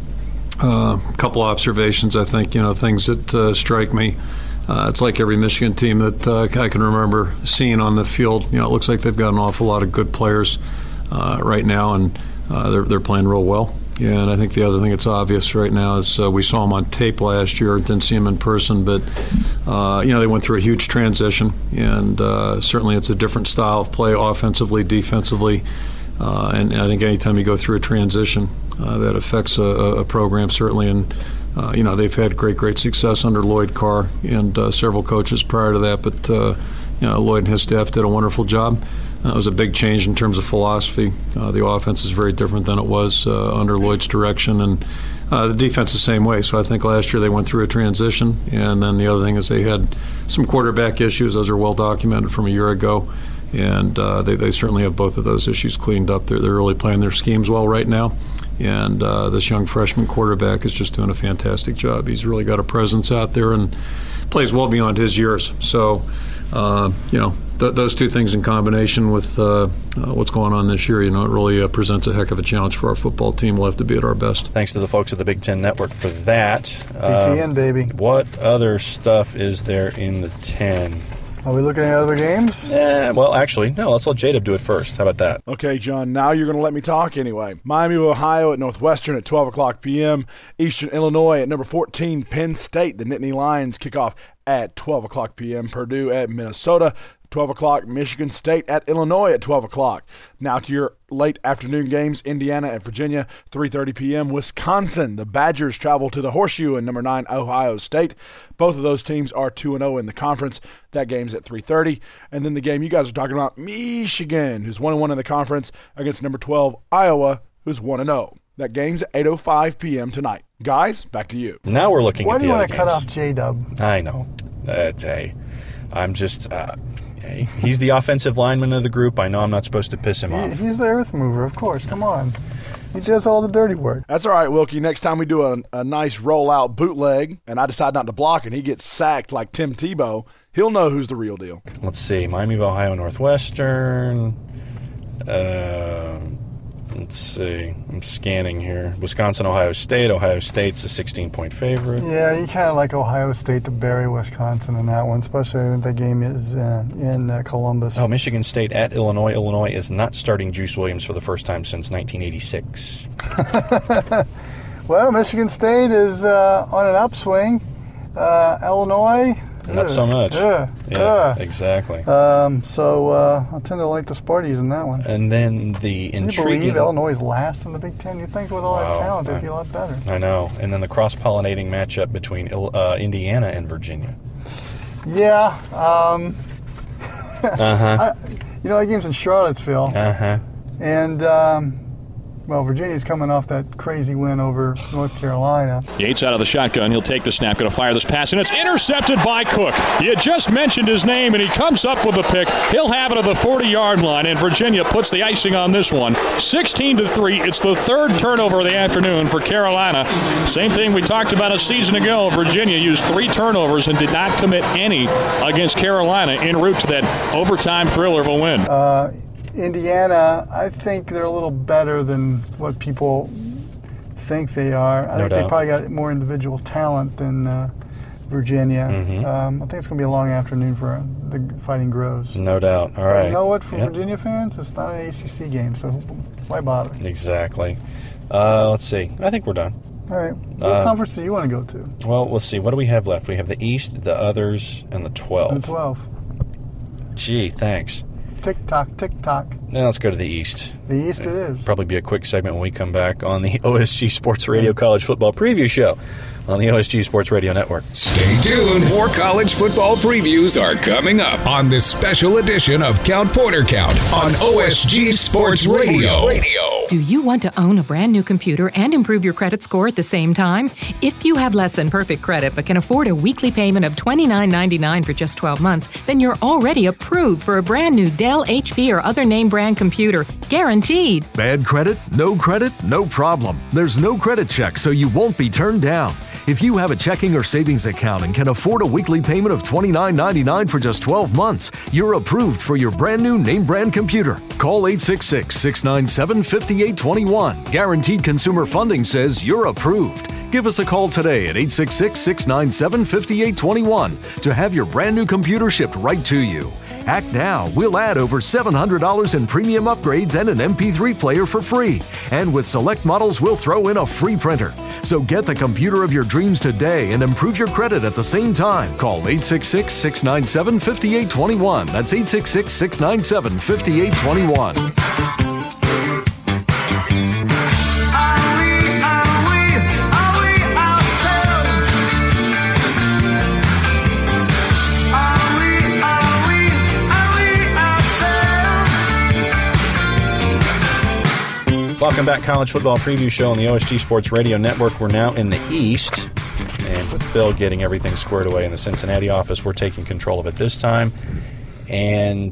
a couple observations, I think, things that strike me. It's like every Michigan team that I can remember seeing on the field. It looks like they've got an awful lot of good players right now, and they're playing real well. And I think the other thing that's obvious right now is we saw them on tape last year, didn't see them in person, but they went through a huge transition, and certainly it's a different style of play, offensively, defensively. And I think anytime you go through a transition, that affects a program, certainly. And, they've had great success under Lloyd Carr and several coaches prior to that. But, Lloyd and his staff did a wonderful job. It was a big change in terms of philosophy. The offense is very different than it was under Lloyd's direction. And the defense the same way. So I think last year they went through a transition. And then the other thing is they had some quarterback issues. Those are well documented from a year ago. And they certainly have both of those issues cleaned up. They're really playing their schemes well right now. And this young freshman quarterback is just doing a fantastic job. He's really got a presence out there and plays well beyond his years. So, those two things in combination with what's going on this year, it really presents a heck of a challenge for our football team. We'll have to be at our best. Thanks to the folks at the Big Ten Network for that. Big Ten, baby. What other stuff is there in the 10? Are we looking at other games? Well, actually, no. Let's let J-Dub do it first. How about that? Okay, John, now you're going to let me talk anyway. Miami of Ohio at Northwestern at 12 o'clock p.m. Eastern Illinois at number 14, Penn State. The Nittany Lions kick off at 12 o'clock p.m. Purdue at Minnesota. 12 o'clock, Michigan State at Illinois at 12 o'clock. Now to your late afternoon games, Indiana at Virginia, 3:30 p.m. Wisconsin. The Badgers travel to the Horseshoe and number 9, Ohio State. Both of those teams are 2-0 in the conference. That game's at 3:30. And then the game you guys are talking about, Michigan, who's 1-1 in the conference, against number 12, Iowa, who's 1-0. That game's at 8:05 p.m. tonight. Guys, back to you. Now we're looking at the other games. Why do you want to cut off J-Dub? I know. I'm just... he's the offensive lineman of the group. I know I'm not supposed to piss him off. He's the earth mover, of course. Come on. He does all the dirty work. That's all right, Wilkie. Next time we do a nice rollout bootleg and I decide not to block and he gets sacked like Tim Tebow, he'll know who's the real deal. Let's see. Miami of Ohio Northwestern. Let's see. I'm scanning here. Wisconsin, Ohio State. Ohio State's a 16-point favorite. Yeah, you kind of like Ohio State to bury Wisconsin in that one, especially if that game is in Columbus. Oh, Michigan State at Illinois. Illinois is not starting Juice Williams for the first time since 1986. Well, Michigan State is on an upswing. Illinois... Not so much. Yeah, exactly. So I tend to like the Sparties in that one. And then the intriguing... Can you believe Illinois is last in the Big Ten? You'd think with all that talent, they'd be a lot better. I know. And then the cross-pollinating matchup between Indiana and Virginia. Yeah. That game's in Charlottesville. And... Virginia's coming off that crazy win over North Carolina. Yates out of the shotgun. He'll take the snap, going to fire this pass, and it's intercepted by Cook. You just mentioned his name, and he comes up with a pick. He'll have it at the 40-yard line, and Virginia puts the icing on this one. 16-3. It's the third turnover of the afternoon for Carolina. Same thing we talked about a season ago. Virginia used 3 turnovers and did not commit any against Carolina en route to that overtime thriller of a win. Indiana, I think they're a little better than what people think they are. I think they probably got more individual talent than Virginia. I think it's going to be a long afternoon for the Fighting Groves. No doubt. All right. You know what? For Virginia fans, it's not an ACC game, so why bother? Exactly. Let's see. I think we're done. All right. What conference do you want to go to? Well, let's see. What do we have left? We have the East, the others, and the 12. And the 12. Gee, thanks. Tick-tock, tick-tock. Now let's go to the East. The East it is. Probably be a quick segment when we come back on the OSG Sports Radio College Football Preview Show on the OSG Sports Radio Network. Stay tuned. More college football previews are coming up on this special edition of Count Porter Count on OSG Sports Radio. Do you want to own a brand new computer and improve your credit score at the same time? If you have less than perfect credit but can afford a weekly payment of $29.99 for just 12 months, then you're already approved for a brand new Dell, HP, or other name brand computer. Guaranteed. Bad credit? No credit? No problem. There's no credit check, so you won't be turned down. If you have a checking or savings account and can afford a weekly payment of $29.99 for just 12 months, you're approved for your brand new name brand computer. Call 866-697-5821. Guaranteed Consumer Funding says you're approved. Give us a call today at 866-697-5821 to have your brand new computer shipped right to you. Act now. We'll add over $700 in premium upgrades and an MP3 player for free. And with select models, we'll throw in a free printer. So get the computer of your dreams today and improve your credit at the same time. Call 866-697-5821. That's 866-697-5821. Welcome back, College Football Preview Show on the OSG Sports Radio Network. We're now in the East, and with Phil getting everything squared away in the Cincinnati office, we're taking control of it this time. And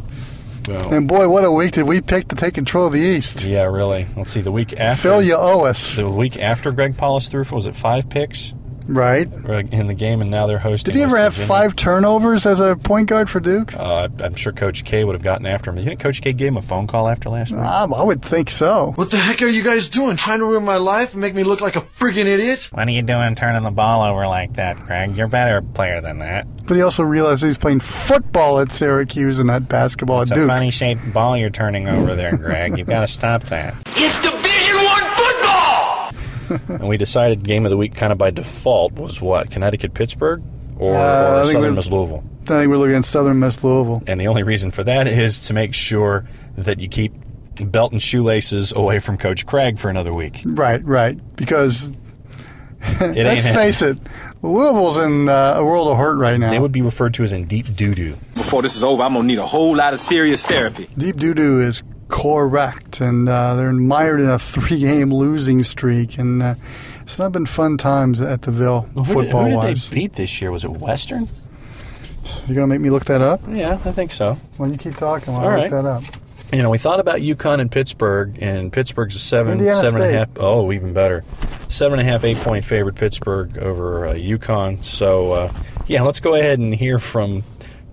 boy, what a week did we pick to take control of the East. Yeah, really. Let's see, the week after. Phil, you owe us. The week after Greg Paulus threw for, was it 5 picks? Right. In the game, and now they're hosting. Did he ever have 5 turnovers as a point guard for Duke? I'm sure Coach K would have gotten after him. You think Coach K gave him a phone call after last week? I would think so. What the heck are you guys doing? Trying to ruin my life and make me look like a friggin' idiot? What are you doing turning the ball over like that, Greg? You're a better player than that. But he also realized he's playing football at Syracuse and not basketball at Duke. It's a funny-shaped ball you're turning over there, Greg. You've got to stop that. It's Division I football! And we decided game of the week kind of by default was what? Connecticut-Pittsburgh or Southern Miss Louisville? I think we're looking at Southern Miss Louisville. And the only reason for that is to make sure that you keep belt and shoelaces away from Coach Craig for another week. Right. Because let's face it, Louisville's in a world of hurt right now. They would be referred to as in deep doo-doo. Before this is over, I'm going to need a whole lot of serious therapy. Deep doo-doo is correct, and they're mired in a 3-game losing streak, and it's not been fun times at the Ville, football-wise. Who did they beat this year? Was it Western? You're going to make me look that up? Yeah, I think so. Well, you keep talking while I look that up. You know, we thought about UConn and Pittsburgh, and Pittsburgh's a 7.5. Oh, even better. 7.5, 8-point favorite Pittsburgh over UConn. So, let's go ahead and hear from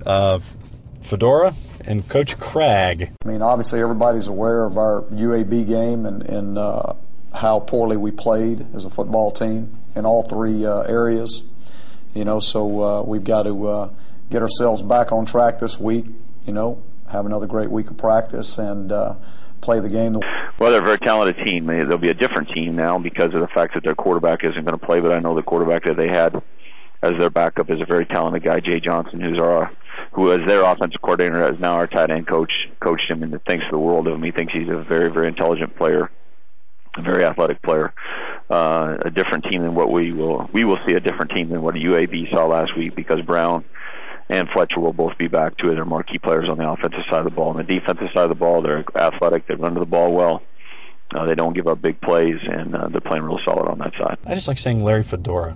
Fedora and Coach Craig. I mean, obviously everybody's aware of our UAB game and how poorly we played as a football team in all 3 areas. You know, so we've got to get ourselves back on track this week, you know, have another great week of practice and play the game. Well, they're a very talented team. They'll be a different team now because of the fact that their quarterback isn't going to play, but I know the quarterback that they had as their backup is a very talented guy, Jay Johnson, who is their offensive coordinator, is now our tight end coach, coached him and thinks the world of him. He thinks he's a very, very intelligent player, a very athletic player, a different team than what we will see a different team than what UAB saw last week because Brown and Fletcher will both be back, 2 of their marquee players on the offensive side of the ball. On the defensive side of the ball, they're athletic, they run to the ball well, they don't give up big plays, and they're playing real solid on that side. I just like saying Larry Fedora.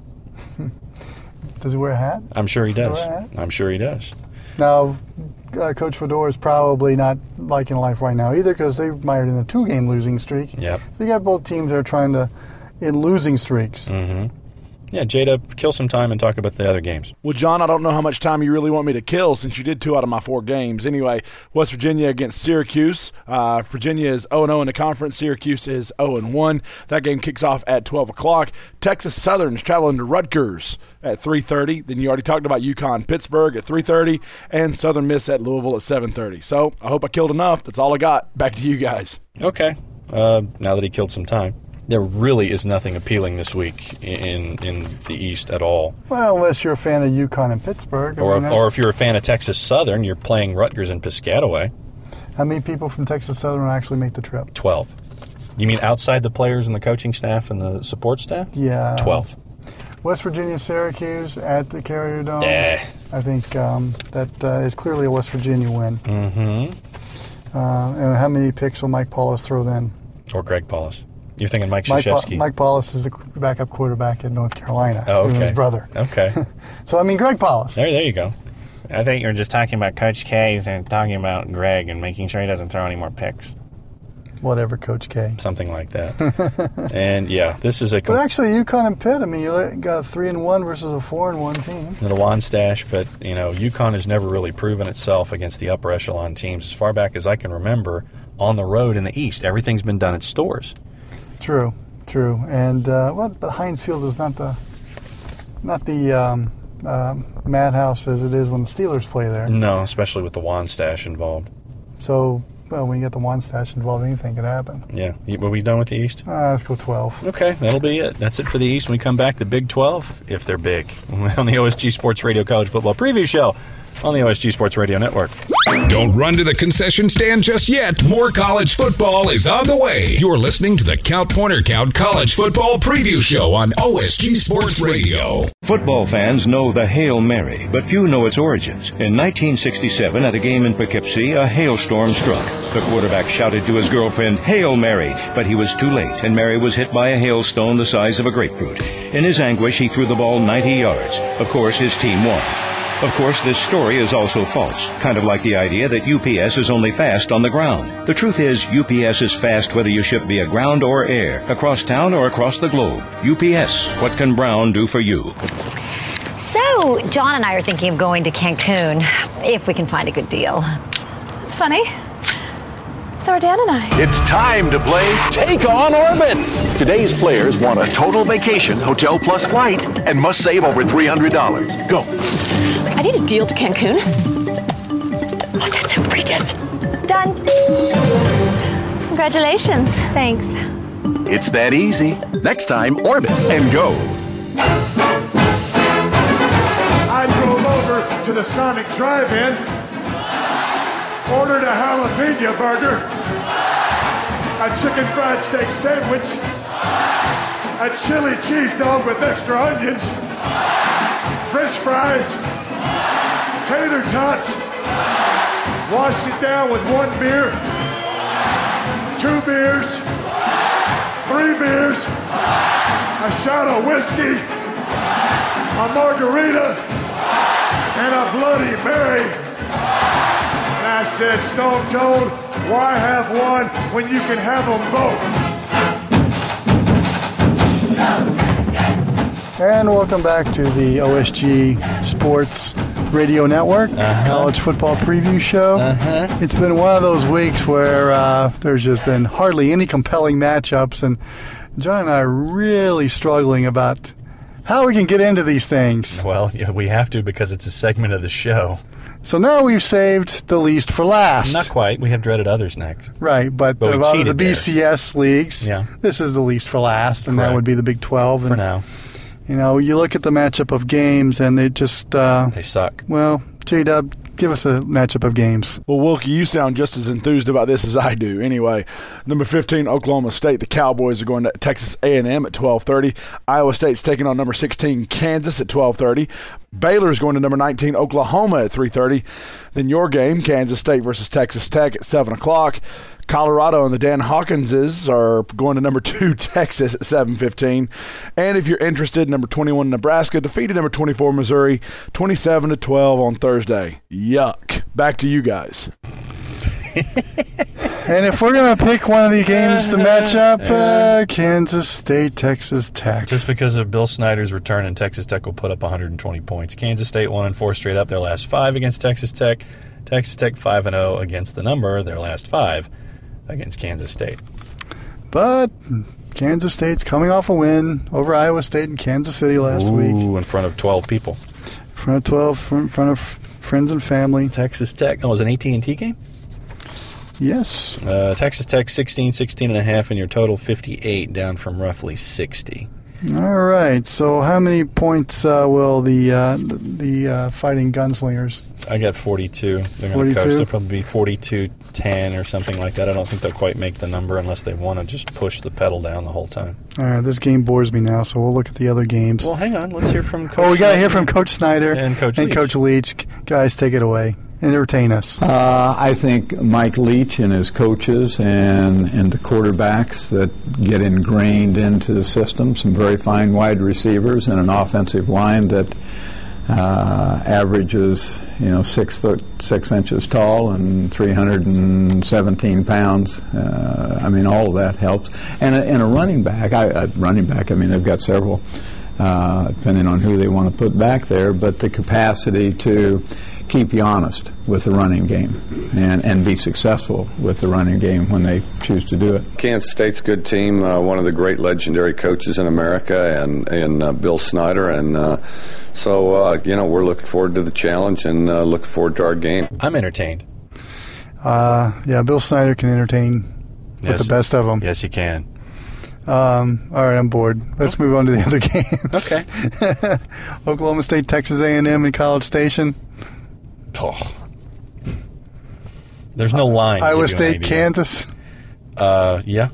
Does he wear a hat? I'm sure he does. Hat? I'm sure he does. Now, Coach Fedora is probably not liking life right now either because they've mired in a 2-game losing streak. Yep. So you got both teams that are trying to in losing streaks. Mm-hmm. Yeah, Jada, kill some time and talk about the other games. Well, John, I don't know how much time you really want me to kill since you did 2 out of my 4 games. Anyway, West Virginia against Syracuse. Virginia is 0-0 in the conference. Syracuse is 0-1. That game kicks off at 12 o'clock. Texas Southern's traveling to Rutgers at 3:30. Then you already talked about UConn-Pittsburgh at 3:30 and Southern Miss at Louisville at 7:30. So I hope I killed enough. That's all I got. Back to you guys. Okay. Now that he killed some time. There really is nothing appealing this week in the East at all. Well, unless you're a fan of UConn and Pittsburgh. Or if you're a fan of Texas Southern, you're playing Rutgers and Piscataway. How many people from Texas Southern will actually make the trip? 12. You mean outside the players and the coaching staff and the support staff? Yeah. 12. West Virginia, Syracuse at the Carrier Dome. I think that is clearly a West Virginia win. Mm-hmm. And how many picks will Mike Paulus throw then? Or Greg Paulus. You're thinking Mike Krzyzewski. Mike Paulus is the backup quarterback at North Carolina. Oh, okay. His brother. Okay. So, I mean, Greg Paulus. There you go. I think you're just talking about Coach K and talking about Greg and making sure he doesn't throw any more picks. Whatever, Coach K. Something like that. And, yeah, this is a... But actually, UConn and Pitt, I mean, you got a 3-1 versus a 4-1 team. Little Wanstash, but, you know, UConn has never really proven itself against the upper echelon teams as far back as I can remember on the road in the East. Everything's been done at Stores. True. And, but Heinz Field is not the madhouse as it is when the Steelers play there. No, especially with the Wanstash involved. So... Well, when you get the Wanstash involved, anything could happen. Yeah. Were we done with the East? Let's go 12. Okay, that'll be it. That's it for the East. When we come back, the Big 12, if they're big, on the OSG Sports Radio College Football Preview Show on the OSG Sports Radio Network. Don't run to the concession stand just yet. More college football is on the way. You're listening to the Count Pointer Count College Football Preview Show on OSG Sports Radio. Football fans know the Hail Mary, but few know its origins. In 1967, at a game in Poughkeepsie, a hailstorm struck. The quarterback shouted to his girlfriend, "Hail Mary," but he was too late, and Mary was hit by a hailstone the size of a grapefruit. In his anguish, he threw the ball 90 yards. Of course, his team won. Of course, this story is also false, kind of like the idea that UPS is only fast on the ground. The truth is, UPS is fast whether you ship via ground or air, across town or across the globe. UPS, what can Brown do for you? So, John and I are thinking of going to Cancun, if we can find a good deal. That's funny. So are Dan and I. It's time to play Take On Orbitz. Today's players want a total vacation, hotel plus flight, and must save over $300. Go. I need a deal to Cancun. Oh, that's outrageous. Done. Congratulations. Thanks. It's that easy. Next time, Orbitz and go. I drove over to the Sonic Drive-In, ordered a jalapeno burger, a chicken fried steak sandwich, a chili cheese dog with extra onions, French fries, tater tots, washed it down with 1 beer, 2 beers, 3 beers, a shot of whiskey, a margarita, and a Bloody Mary. And I said, Stone Cold, why have one when you can have them both? And welcome back to the OSG Sports Radio Network, College Football Preview Show. It's been one of those weeks where there's just been hardly any compelling matchups, and John and I are really struggling about how we can get into these things. Well, yeah, we have to because it's a segment of the show. So now we've saved the least for last. Not quite. We have dreaded others next. Right, but we out of the cheated there. BCS leagues, this is the least for last, and that would be the Big 12. For now. You know, you look at the matchup of games, and they just... they suck. Well, J-Dub, give us a matchup of games. Well, Wilkie, you sound just as enthused about this as I do. Anyway, number 15, Oklahoma State. The Cowboys are going to Texas A&M at 12:30. Iowa State's taking on number 16, Kansas at 12:30. Baylor's going to number 19, Oklahoma at 3:30. Then your game, Kansas State versus Texas Tech at 7 o'clock. Colorado and the Dan Hawkinses are going to number 2, Texas at 7:15. And if you're interested, number 21, Nebraska defeated number 24, Missouri, 27-12 on Thursday. Yuck. Back to you guys. And if we're going to pick one of the games to match up, Kansas State, Texas Tech. Just because of Bill Snyder's return, and Texas Tech will put up 120 points. Kansas State 1-4 straight up their last 5 against Texas Tech. Texas Tech 5-0 against the number, their last 5 against Kansas State. But Kansas State's coming off a win over Iowa State in Kansas City last week. In front of 12 people. In front of 12, in front of friends and family. Texas Tech. Oh, was it an AT&T game? Yes. Texas Tech 16.5, and your total 58, down from roughly 60. All right. So how many points will the Fighting Gunslingers? I got 42. They're going to coast. They'll probably be 42-10 or something like that. I don't think they'll quite make the number unless they want to just push the pedal down the whole time. All right. This game bores me now, so we'll look at the other games. Well, hang on. Let's hear from Coach we got to hear from Coach Snyder and Coach Leach. Guys, take it away. Entertain us. I think Mike Leach and his coaches and the quarterbacks that get ingrained into the system, some very fine wide receivers and an offensive line that averages 6 foot 6 inches tall and 317 pounds. All of that helps. And a running back. They've got several, depending on who they want to put back there, but the capacity to keep you honest with the running game and be successful with the running game when they choose to do it. Kansas State's a good team, one of the great legendary coaches in America, and Bill Snyder, and so we're looking forward to the challenge and looking forward to our game. I'm entertained. Bill Snyder can entertain with the best of them. Yes, he can. All right, I'm bored. Let's move on to the other games. Okay. Oklahoma State, Texas A&M, and College Station. Oh. There's no line. Iowa State, Kansas. Yeah.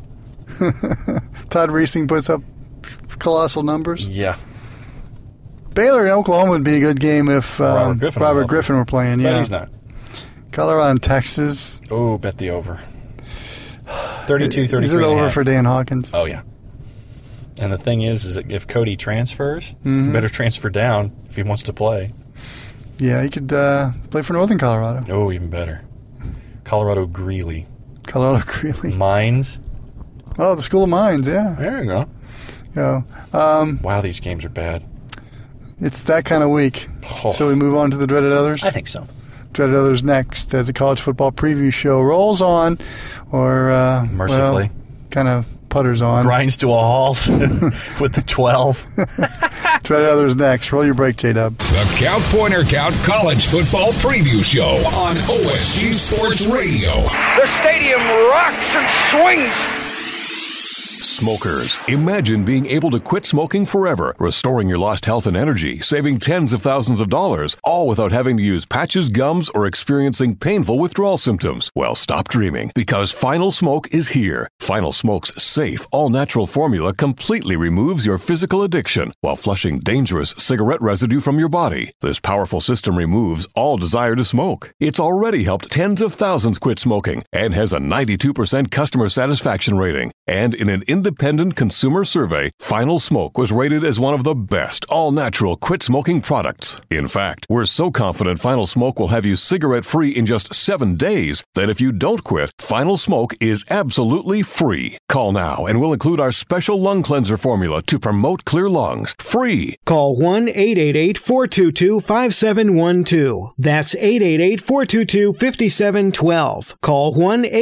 Todd Reesing puts up colossal numbers. Yeah. Baylor and Oklahoma would be a good game if Robert Griffin were playing. But Yeah, he's not. Colorado and Texas. Oh, bet the over. 32, 33. Is it over for Dan Hawkins? Oh, yeah. And the thing is that if Cody transfers, he better transfer down if he wants to play. Yeah, he could play for Northern Colorado. Oh, even better. Colorado Greeley. Mines. Oh, the School of Mines, yeah. There you go. Yeah. Wow, these games are bad. It's that kind of week. Oh. So we move on to the Dreaded Others? I think so. Dreaded Others next as the college football preview show rolls on, or mercifully, kind of putters on. Grinds to a halt with the 12. Dreaded Others next. Roll your break, J-Dub. The Count Pointer Count College Football Preview Show on OSG Sports Radio. The stadium rocks and swings. Smokers, imagine being able to quit smoking forever, restoring your lost health and energy, saving tens of thousands of dollars, all without having to use patches, gums, or experiencing painful withdrawal symptoms. Well, stop dreaming, because Final Smoke is here. Final Smoke's safe, all-natural formula completely removes your physical addiction while flushing dangerous cigarette residue from your body. This powerful system removes all desire to smoke. It's already helped tens of thousands quit smoking and has a 92% customer satisfaction rating. And in an independent consumer survey, Final Smoke was rated as one of the best all-natural quit smoking products. In fact, we're so confident Final Smoke will have you cigarette-free in just 7 days that if you don't quit, Final Smoke is absolutely free. Call now and we'll include our special lung cleanser formula to promote clear lungs. Free. Call 1-888-422-5712. That's 888-422-5712. Call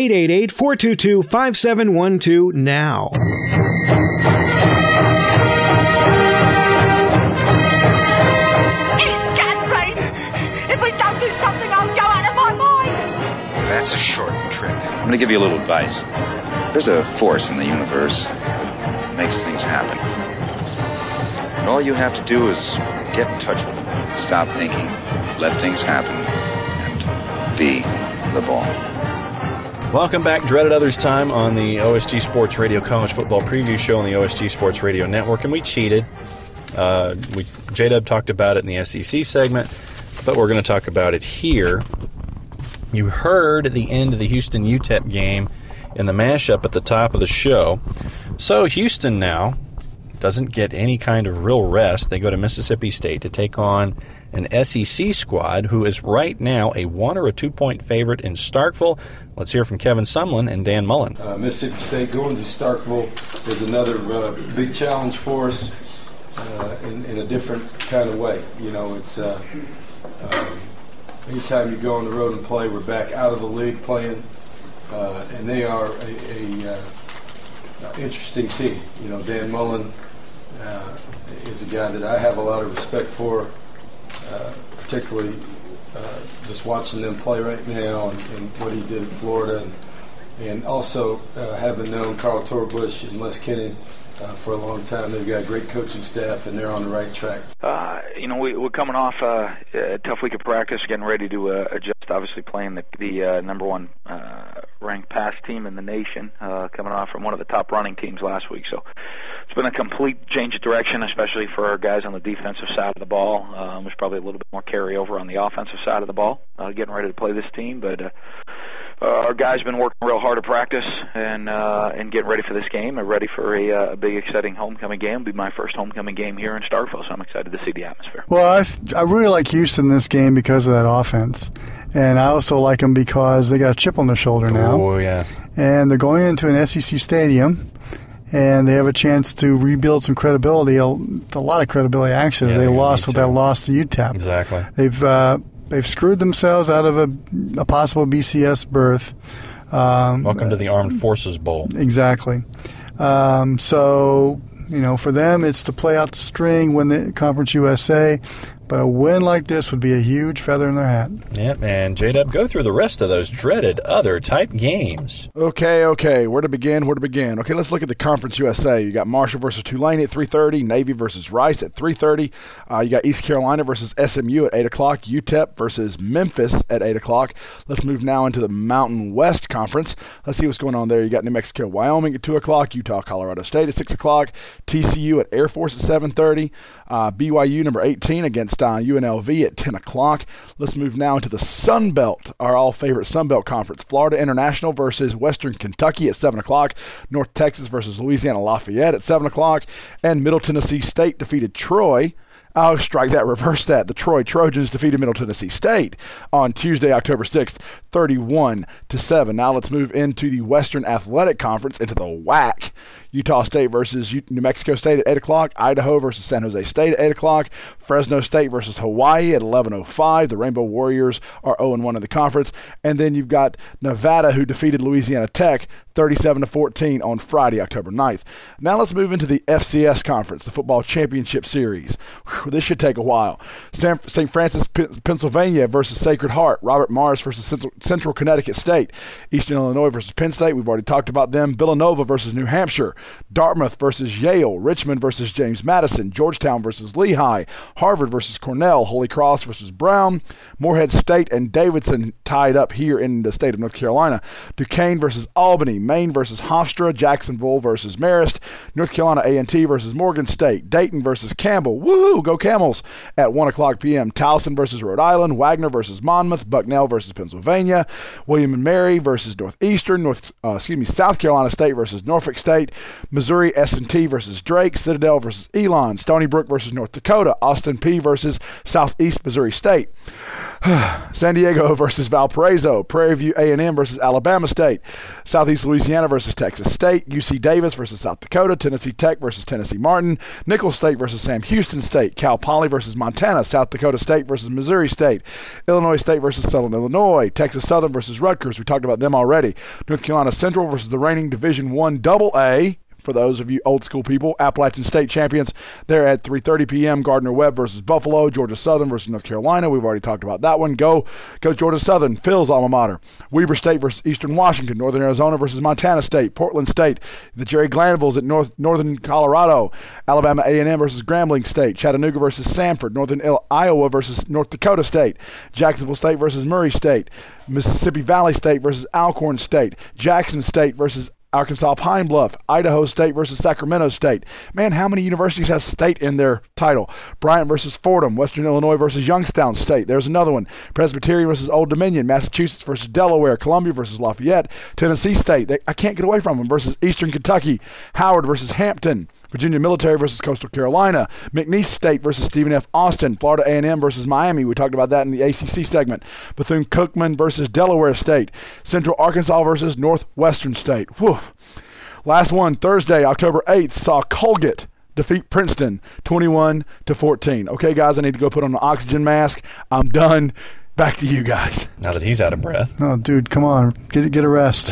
1-888-422-5712 now. God, right. If we don't do something, I'll go out of my mind. That's a short trip. I'm going to give you a little advice. There's a force in the universe that makes things happen. And all you have to do is get in touch with it. Stop thinking, let things happen, and be the ball. Welcome back, Dreaded Others time on the OSG Sports Radio College Football Preview Show on the OSG Sports Radio Network, and we cheated. J-Dub talked about it in the SEC segment, but we're going to talk about it here. You heard the end of the Houston UTEP game in the mashup at the top of the show. So Houston now doesn't get any kind of real rest. They go to Mississippi State to take on an SEC squad who is right now a 1 or a 2 point favorite in Starkville. Let's hear from Kevin Sumlin and Dan Mullen. Mississippi State going to Starkville is another big challenge for us in a different kind of way. You know, it's anytime you go on the road and play, we're back out of the league playing, and they are a interesting team. You know, Dan Mullen is a guy that I have a lot of respect for. Particularly just watching them play right now and what he did in Florida, and also having known Carl Torbush and Les Kenny for a long time. They've got a great coaching staff, and they're on the right track. We're coming off a tough week of practice, getting ready to adjust, obviously playing the number one ranked pass team in the nation, coming off from one of the top running teams last week. So it's been a complete change of direction, especially for our guys on the defensive side of the ball. There's probably a little bit more carryover on the offensive side of the ball, getting ready to play this team. But our guys have been working real hard at practice and getting ready for this game. And ready for a big, exciting homecoming game. It'll be my first homecoming game here in Starkville, so I'm excited to see the atmosphere. Well, I really like Houston this game because of that offense. And I also like them because they got a chip on their shoulder now. Oh, yeah. And they're going into an SEC stadium, and they have a chance to rebuild some credibility, a lot of credibility, actually. Yeah, they lost with that loss to UTEP. Exactly. They've screwed themselves out of a possible BCS berth. Welcome to the Armed Forces Bowl. Exactly. So, for them, it's to play out the string, win the Conference USA. But a win like this would be a huge feather in their hat. Yep, and J-Dub, go through the rest of those dreaded other type games. Okay. Where to begin? Okay, let's look at the Conference USA. You got Marshall versus Tulane at 3:30, Navy versus Rice at 3:30. You got East Carolina versus SMU at 8 o'clock, UTEP versus Memphis at 8 o'clock. Let's move now into the Mountain West Conference. Let's see what's going on there. You got New Mexico, Wyoming at 2 o'clock, Utah, Colorado State at 6 o'clock, TCU at Air Force at 7:30, BYU number 18 against UNLV at 10 o'clock. Let's move now into the Sun Belt, our all-favorite Sun Belt Conference. Florida International versus Western Kentucky at 7 o'clock. North Texas versus Louisiana Lafayette at 7 o'clock. And Middle Tennessee State defeated Troy. I'll strike that, reverse that. The Troy Trojans defeated Middle Tennessee State on Tuesday, October 6th, 31-7. Now let's move into the Western Athletic Conference, into the WAC. Utah State versus New Mexico State at 8 o'clock. Idaho versus San Jose State at 8 o'clock. Fresno State versus Hawaii at 11:05. The Rainbow Warriors are 0-1 in the conference. And then you've got Nevada, who defeated Louisiana Tech 37-14 on Friday, October 9th. Now let's move into the FCS Conference, the Football Championship Series. Whew, this should take a while. St. Francis, Pennsylvania versus Sacred Heart. Robert Morris versus Central Connecticut State. Eastern Illinois versus Penn State. We've already talked about them. Villanova versus New Hampshire. Dartmouth versus Yale. Richmond versus James Madison. Georgetown versus Lehigh. Harvard versus Cornell. Holy Cross versus Brown. Morehead State and Davidson tied up here in the state of North Carolina. Duquesne versus Albany. Maine versus Hofstra. Jacksonville versus Marist. North Carolina A&T versus Morgan State. Dayton versus Campbell. Woohoo! Go Camels! At 1 o'clock p.m. Towson versus Rhode Island. Wagner versus Monmouth. Bucknell versus Pennsylvania. William and Mary versus Northeastern. South Carolina State versus Norfolk State. Missouri S&T versus Drake. Citadel versus Elon. Stony Brook versus North Dakota. Austin P versus Southeast Missouri State. San Diego versus Valparaiso. Prairie View A&M versus Alabama State. Southeast Louisiana versus Texas State. UC Davis versus South Dakota. Tennessee Tech versus Tennessee Martin. Nicholls State versus Sam Houston State. Cal Poly versus Montana. South Dakota State versus Missouri State. Illinois State versus Southern Illinois. Texas Southern versus Rutgers. We talked about them already. North Carolina Central versus the reigning Division I AA. For those of you old school people, Appalachian State champions. They're at 3:30 p.m. Gardner Webb versus Buffalo. Georgia Southern versus North Carolina. We've already talked about that one. Go Georgia Southern. Phil's alma mater. Weber State versus Eastern Washington. Northern Arizona versus Montana State. Portland State. The Jerry Glanvilles at Northern Colorado. Alabama A&M versus Grambling State. Chattanooga versus Sanford. Northern Iowa versus North Dakota State. Jacksonville State versus Murray State. Mississippi Valley State versus Alcorn State. Jackson State versus Arkansas Pine Bluff. Idaho State versus Sacramento State. Man, how many universities have state in their title? Bryant versus Fordham. Western Illinois versus Youngstown State. There's another one. Presbyterian versus Old Dominion. Massachusetts versus Delaware. Columbia versus Lafayette. Tennessee State. I can't get away from them. Versus Eastern Kentucky. Howard versus Hampton. Virginia Military versus Coastal Carolina. McNeese State versus Stephen F. Austin. Florida A&M versus Miami. We talked about that in the ACC segment. Bethune-Cookman versus Delaware State. Central Arkansas versus Northwestern State. Whew. Last one, Thursday, October 8th, saw Colgate defeat Princeton 21-14. Okay, guys, I need to go put on an oxygen mask. I'm done. Back to you guys. Now that he's out of breath. Oh, dude, come on. Get a rest.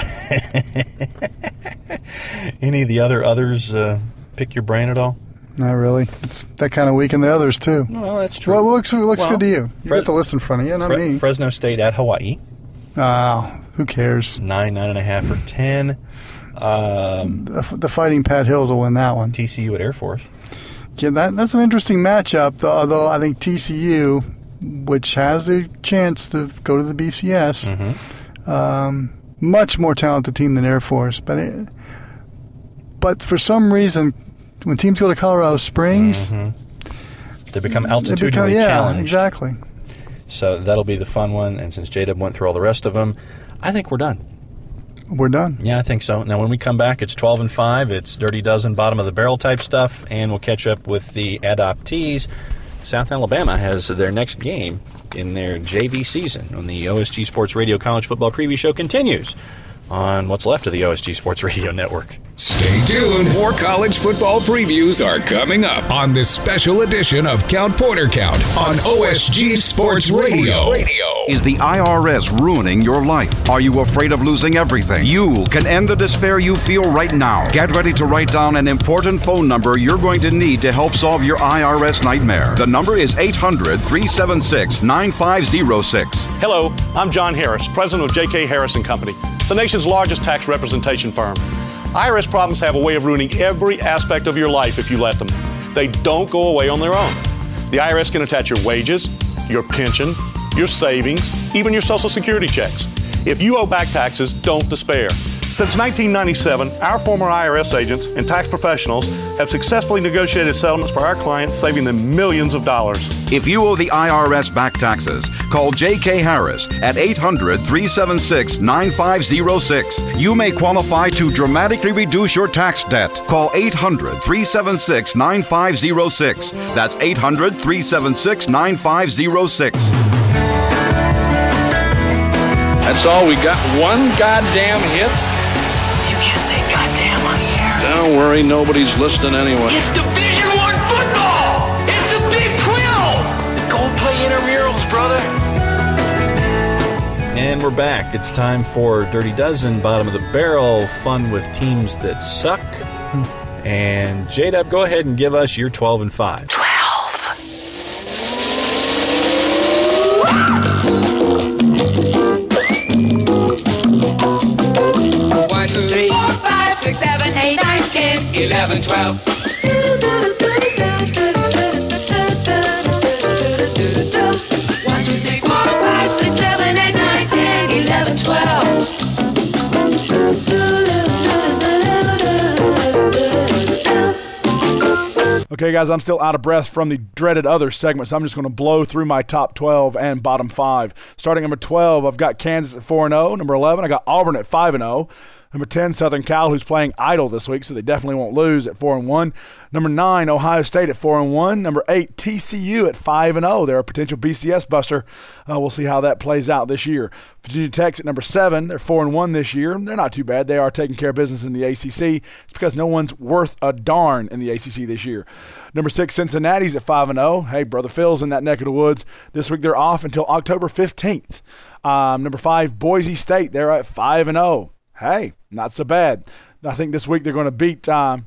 Any of the others pick your brain at all? Not really. It's that kind of week in the others, too. Well, that's true. Well, it looks good to you. You got the list in front of you, not me. Fresno State at Hawaii. Oh, who cares? 9.5 or 10. The Fighting Pat Hills will win that one. TCU at Air Force. Yeah, that's an interesting matchup, although I think TCU, which has a chance to go to the BCS, much more talented team than Air Force. But for some reason, when teams go to Colorado Springs, they become altitudinally challenged. Exactly. So that'll be the fun one. And since J-Dub went through all the rest of them, I think we're done. We're done. Yeah, I think so. Now, when we come back, it's 12 and 5. It's Dirty Dozen, bottom of the barrel type stuff, and we'll catch up with the adoptees. South Alabama has their next game in their JV season when the OSG Sports Radio College Football Preview Show continues on what's left of the OSG Sports Radio Network. Stay tuned. More college football previews are coming up on this special edition of Count Pointer Count on OSG Sports Radio. Is the IRS ruining your life? Are you afraid of losing everything? You can end the despair you feel right now. Get ready to write down an important phone number you're going to need to help solve your IRS nightmare. The number is 800-376-9506. Hello, I'm John Harris, president of J.K. Harris & Company, the nation's largest tax representation firm. IRS problems have a way of ruining every aspect of your life if you let them. They don't go away on their own. The IRS can attach your wages, your pension, your savings, even your Social Security checks. If you owe back taxes, don't despair. Since 1997, our former IRS agents and tax professionals have successfully negotiated settlements for our clients, saving them millions of dollars. If you owe the IRS back taxes, call J.K. Harris at 800-376-9506. You may qualify to dramatically reduce your tax debt. Call 800-376-9506. That's 800-376-9506. That's all we got. One goddamn hit. You can't say goddamn on the air. Don't worry, nobody's listening anyway. It's Division I football. It's the Big 12. Go play intramurals, brother. And we're back. It's time for Dirty Dozen, bottom of the barrel, fun with teams that suck. And J-Dub, go ahead and give us your 12 and 5. 12. 1, 2, 3, 4, 5, 6, 7, 8, 9, 10, 11, 12. 1, 2, 3, 4, 5, 6, 7, 8, 9, 10, 11, 12. Okay, guys, I'm still out of breath from the dreaded other segment, so I'm just going to blow through my top 12 and bottom 5. Starting number 12, I've got Kansas at 4-0. Number 11, I got Auburn at 5-0. Number 10, Southern Cal, who's playing idle this week, so they definitely won't lose, at 4-1. Number 9, Ohio State at 4-1. Number 8, TCU at 5-0. They're a potential BCS buster. We'll see how that plays out this year. Virginia Tech's at number 7. They're 4-1 this year. They're not too bad. They are taking care of business in the ACC. It's because no one's worth a darn in the ACC this year. Number 6, Cincinnati's at 5-0. Hey, Brother Phil's in that neck of the woods. This week they're off until October 15th. Number 5, Boise State. They're at 5-0. Hey, not so bad. I think this week they're going to beat Tulsa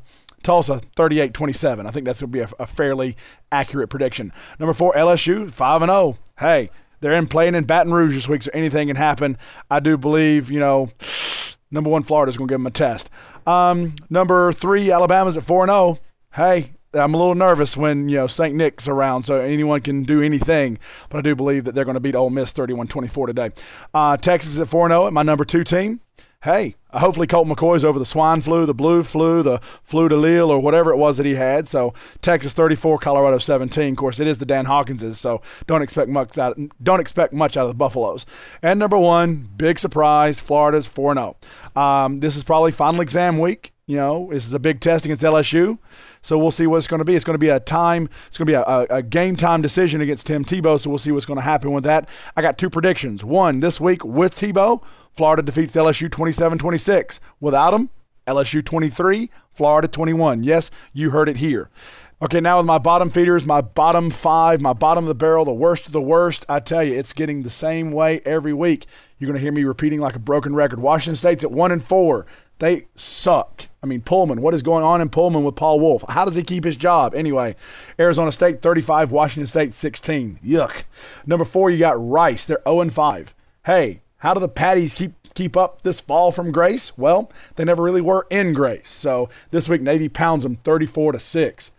38-27. I think that's going to be a fairly accurate prediction. Number 4, LSU, 5-0. Hey, they're playing in Baton Rouge this week, so anything can happen. I do believe, number 1, Florida's going to give them a test. Number 3, Alabama's at 4-0. Hey, I'm a little nervous when, St. Nick's around, so anyone can do anything. But I do believe that they're going to beat Ole Miss 31-24 today. Texas at 4-0 at my number 2 team. Hey, hopefully Colt McCoy's over the swine flu, the blue flu, the flu de Lille, or whatever it was that he had. So Texas 34, Colorado 17. Of course, it is the Dan Hawkinses, so don't expect much out of the Buffaloes. And number 1, big surprise, Florida's 4-0. This is probably final exam week. This is a big test against LSU, so we'll see what it's going to be. It's going to be a game time decision against Tim Tebow, so we'll see what's going to happen with that. I got 2 predictions. 1, this week with Tebow, Florida defeats LSU 27-26. Without him, LSU 23, Florida 21. Yes, you heard it here. Okay, now with my bottom feeders, my bottom 5, my bottom of the barrel, the worst of the worst, I tell you, it's getting the same way every week. You're going to hear me repeating like a broken record. Washington State's at 1-4. They suck. Pullman, what is going on in Pullman with Paul Wolf? How does he keep his job? Anyway, Arizona State 35, Washington State 16. Yuck. Number 4, you got Rice. They're 0-5. Hey, how do the Patties keep up this fall from grace? Well, they never really were in grace. So this week, Navy pounds them 34-6.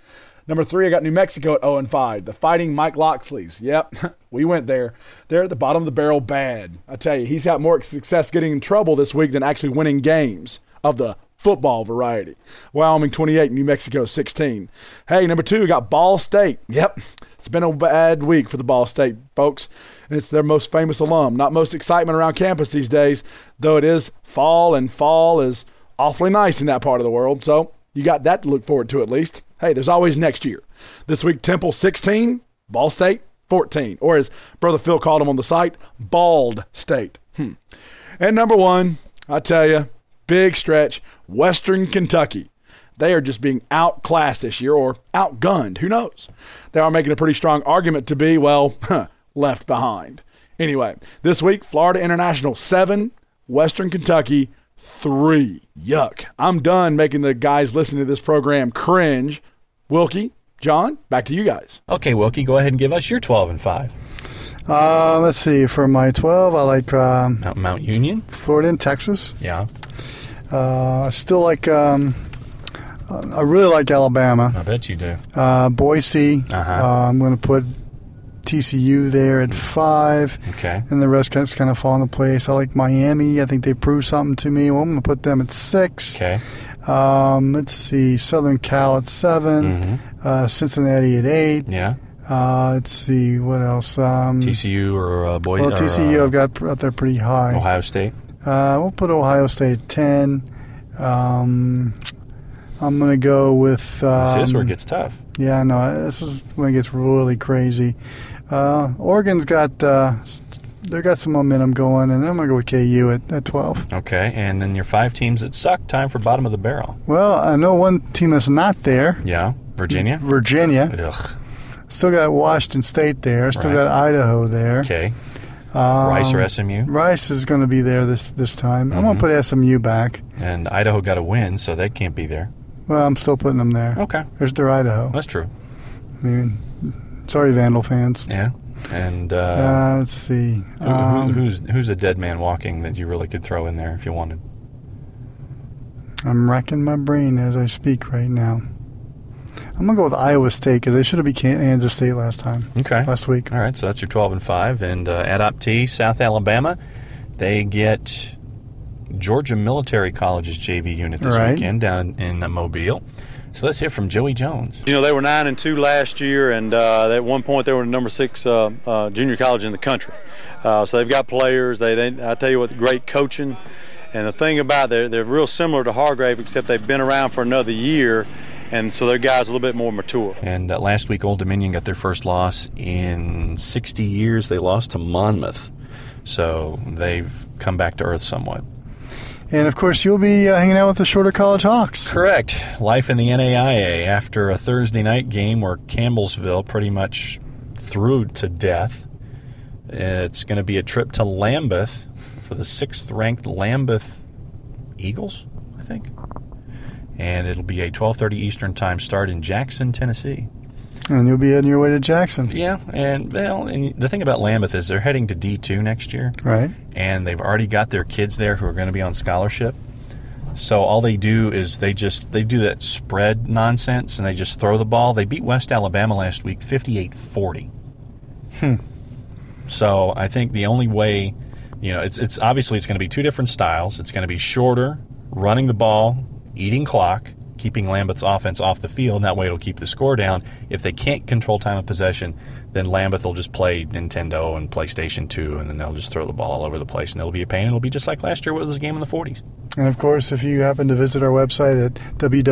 Number 3, I got New Mexico at 0-5. The Fighting Mike Loxleys. Yep, we went there. They're at the bottom of the barrel bad. I tell you, he's got more success getting in trouble this week than actually winning games of the football variety. Wyoming 28, New Mexico 16. Hey, number 2, we got Ball State. Yep, it's been a bad week for the Ball State folks, and it's their most famous alum. Not most excitement around campus these days, though it is fall, and fall is awfully nice in that part of the world, so you got that to look forward to at least. Hey, there's always next year. This week, Temple 16, Ball State 14, or as Brother Phil called them on the site, Bald State. And number 1, I tell you, big stretch, Western Kentucky. They are just being outclassed this year, or outgunned. Who knows? They are making a pretty strong argument to be, well, left behind. Anyway, this week, Florida International 7, Western Kentucky 3. Yuck. I'm done making the guys listening to this program cringe. Wilkie, John, back to you guys. Okay, Wilkie, go ahead and give us your 12 and 5. Let's see. For my 12, I like Mount Union, Florida and Texas. Yeah. I still like. I really like Alabama. I bet you do. Boise. I'm going to put TCU there at 5. Okay. And the rest kind of fall into place. I like Miami. I think they proved something to me. Well, I'm going to put them at 6. Okay. Let's see. Southern Cal at 7. Cincinnati at 8. Yeah. Let's see. What else? TCU or Boise? Well, TCU I've got out there pretty high. Ohio State? We'll put Ohio State at 10. I'm going to go with... this is where it gets tough. Yeah, no, this is when it gets really crazy. Oregon's got... they got some momentum going, and then I'm going to go with KU at 12. Okay, and then your 5 teams that suck, time for bottom of the barrel. Well, I know one team that's not there. Yeah, Virginia? Virginia. Ugh. Still got Washington State there. Still Right. got Idaho there. Okay. Rice or SMU? Rice is going to be there this time. I'm going to put SMU back. And Idaho got a win, so they can't be there. Well, I'm still putting them there. Okay. They're Idaho. That's true. I mean, sorry, Vandal fans. Yeah. And let's see. Who's a dead man walking that you really could throw in there if you wanted? I'm racking my brain as I speak right now. I'm going to go with Iowa State because they should have beat Kansas State last week. All right, so that's your 12 and 5. And at Opti, South Alabama, they get Georgia Military College's JV unit this weekend down in Mobile. So let's hear from Joey Jones. You know, they were 9-2 last year, and at one point they were the number 6 junior college in the country. So they've got players. I tell you what, great coaching. And the thing about it, they're real similar to Hargrave, except they've been around for another year, and so their guys are a little bit more mature. And last week, Old Dominion got their first loss in 60 years. They lost to Monmouth. So they've come back to earth somewhat. And, of course, you'll be hanging out with the Shorter College Hawks. Correct. Life in the NAIA after a Thursday night game where Campbellsville pretty much threw to death. It's going to be a trip to Lambeth for the 6th-ranked Lambeth Eagles, I think. And it'll be a 12:30 Eastern time start in Jackson, Tennessee. And you'll be on your way to Jackson. Yeah, and the thing about Lambeth is they're heading to D2 next year. Right. And they've already got their kids there who are going to be on scholarship. So all they do is they do that spread nonsense, and they just throw the ball. They beat West Alabama last week 58-40. So I think the only way, it's obviously it's going to be 2 different styles. It's going to be shorter, running the ball, eating clock, keeping Lambeth's offense off the field, and that way it'll keep the score down. If they can't control time of possession, then Lambeth will just play Nintendo and PlayStation 2, and then they'll just throw the ball all over the place, and it'll be a pain. It'll be just like last year where it was a game in the 40s. And, of course, if you happen to visit our website at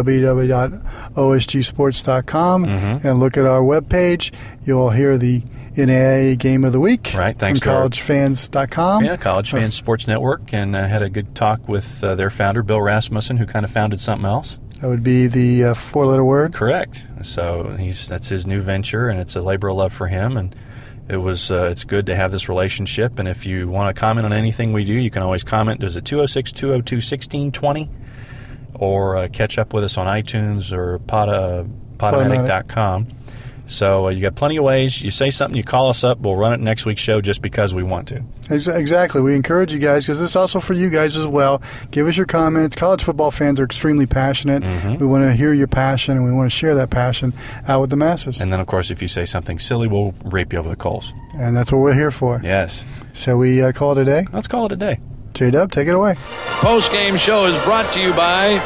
www.osgsports.com and look at our webpage, you'll hear the NAIA Game of the Week. Right, thanks from collegefans.com. Yeah, College Fans Sports Network, and had a good talk with their founder, Bill Rasmussen, who kind of founded something else. That would be the 4-letter word? Correct. So that's his new venture, and it's a labor of love for him, and it's good to have this relationship. And if you want to comment on anything we do, you can always comment. There's a 206-202-1620, or catch up with us on iTunes or Podomatic.com. So you got plenty of ways. You say something, you call us up. We'll run it next week's show just because we want to. Exactly. We encourage you guys, because it's also for you guys as well. Give us your comments. College football fans are extremely passionate. We want to hear your passion, and we want to share that passion out with the masses. And then, of course, if you say something silly, we'll rape you over the coals. And that's what we're here for. Yes. Shall we call it a day? Let's call it a day. J-Dub, take it away. Post-game show is brought to you by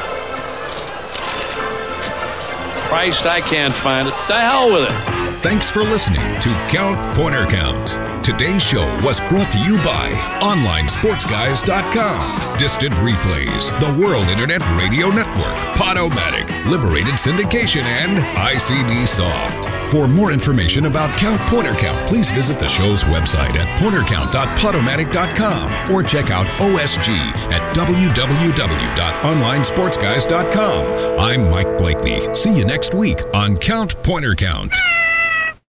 Christ, I can't find it. The hell with it. Thanks for listening to Count Pointer Count. Today's show was brought to you by OnlineSportsGuys.com, Distant Replays, the World Internet Radio Network, Podomatic, Liberated Syndication, and ICD Soft. For more information about Count Pointer Count, please visit the show's website at pointercount.podomatic.com or check out OSG at www.OnlineSportsGuys.com. I'm Mike Blakeney. See you next week on Count Pointer Count.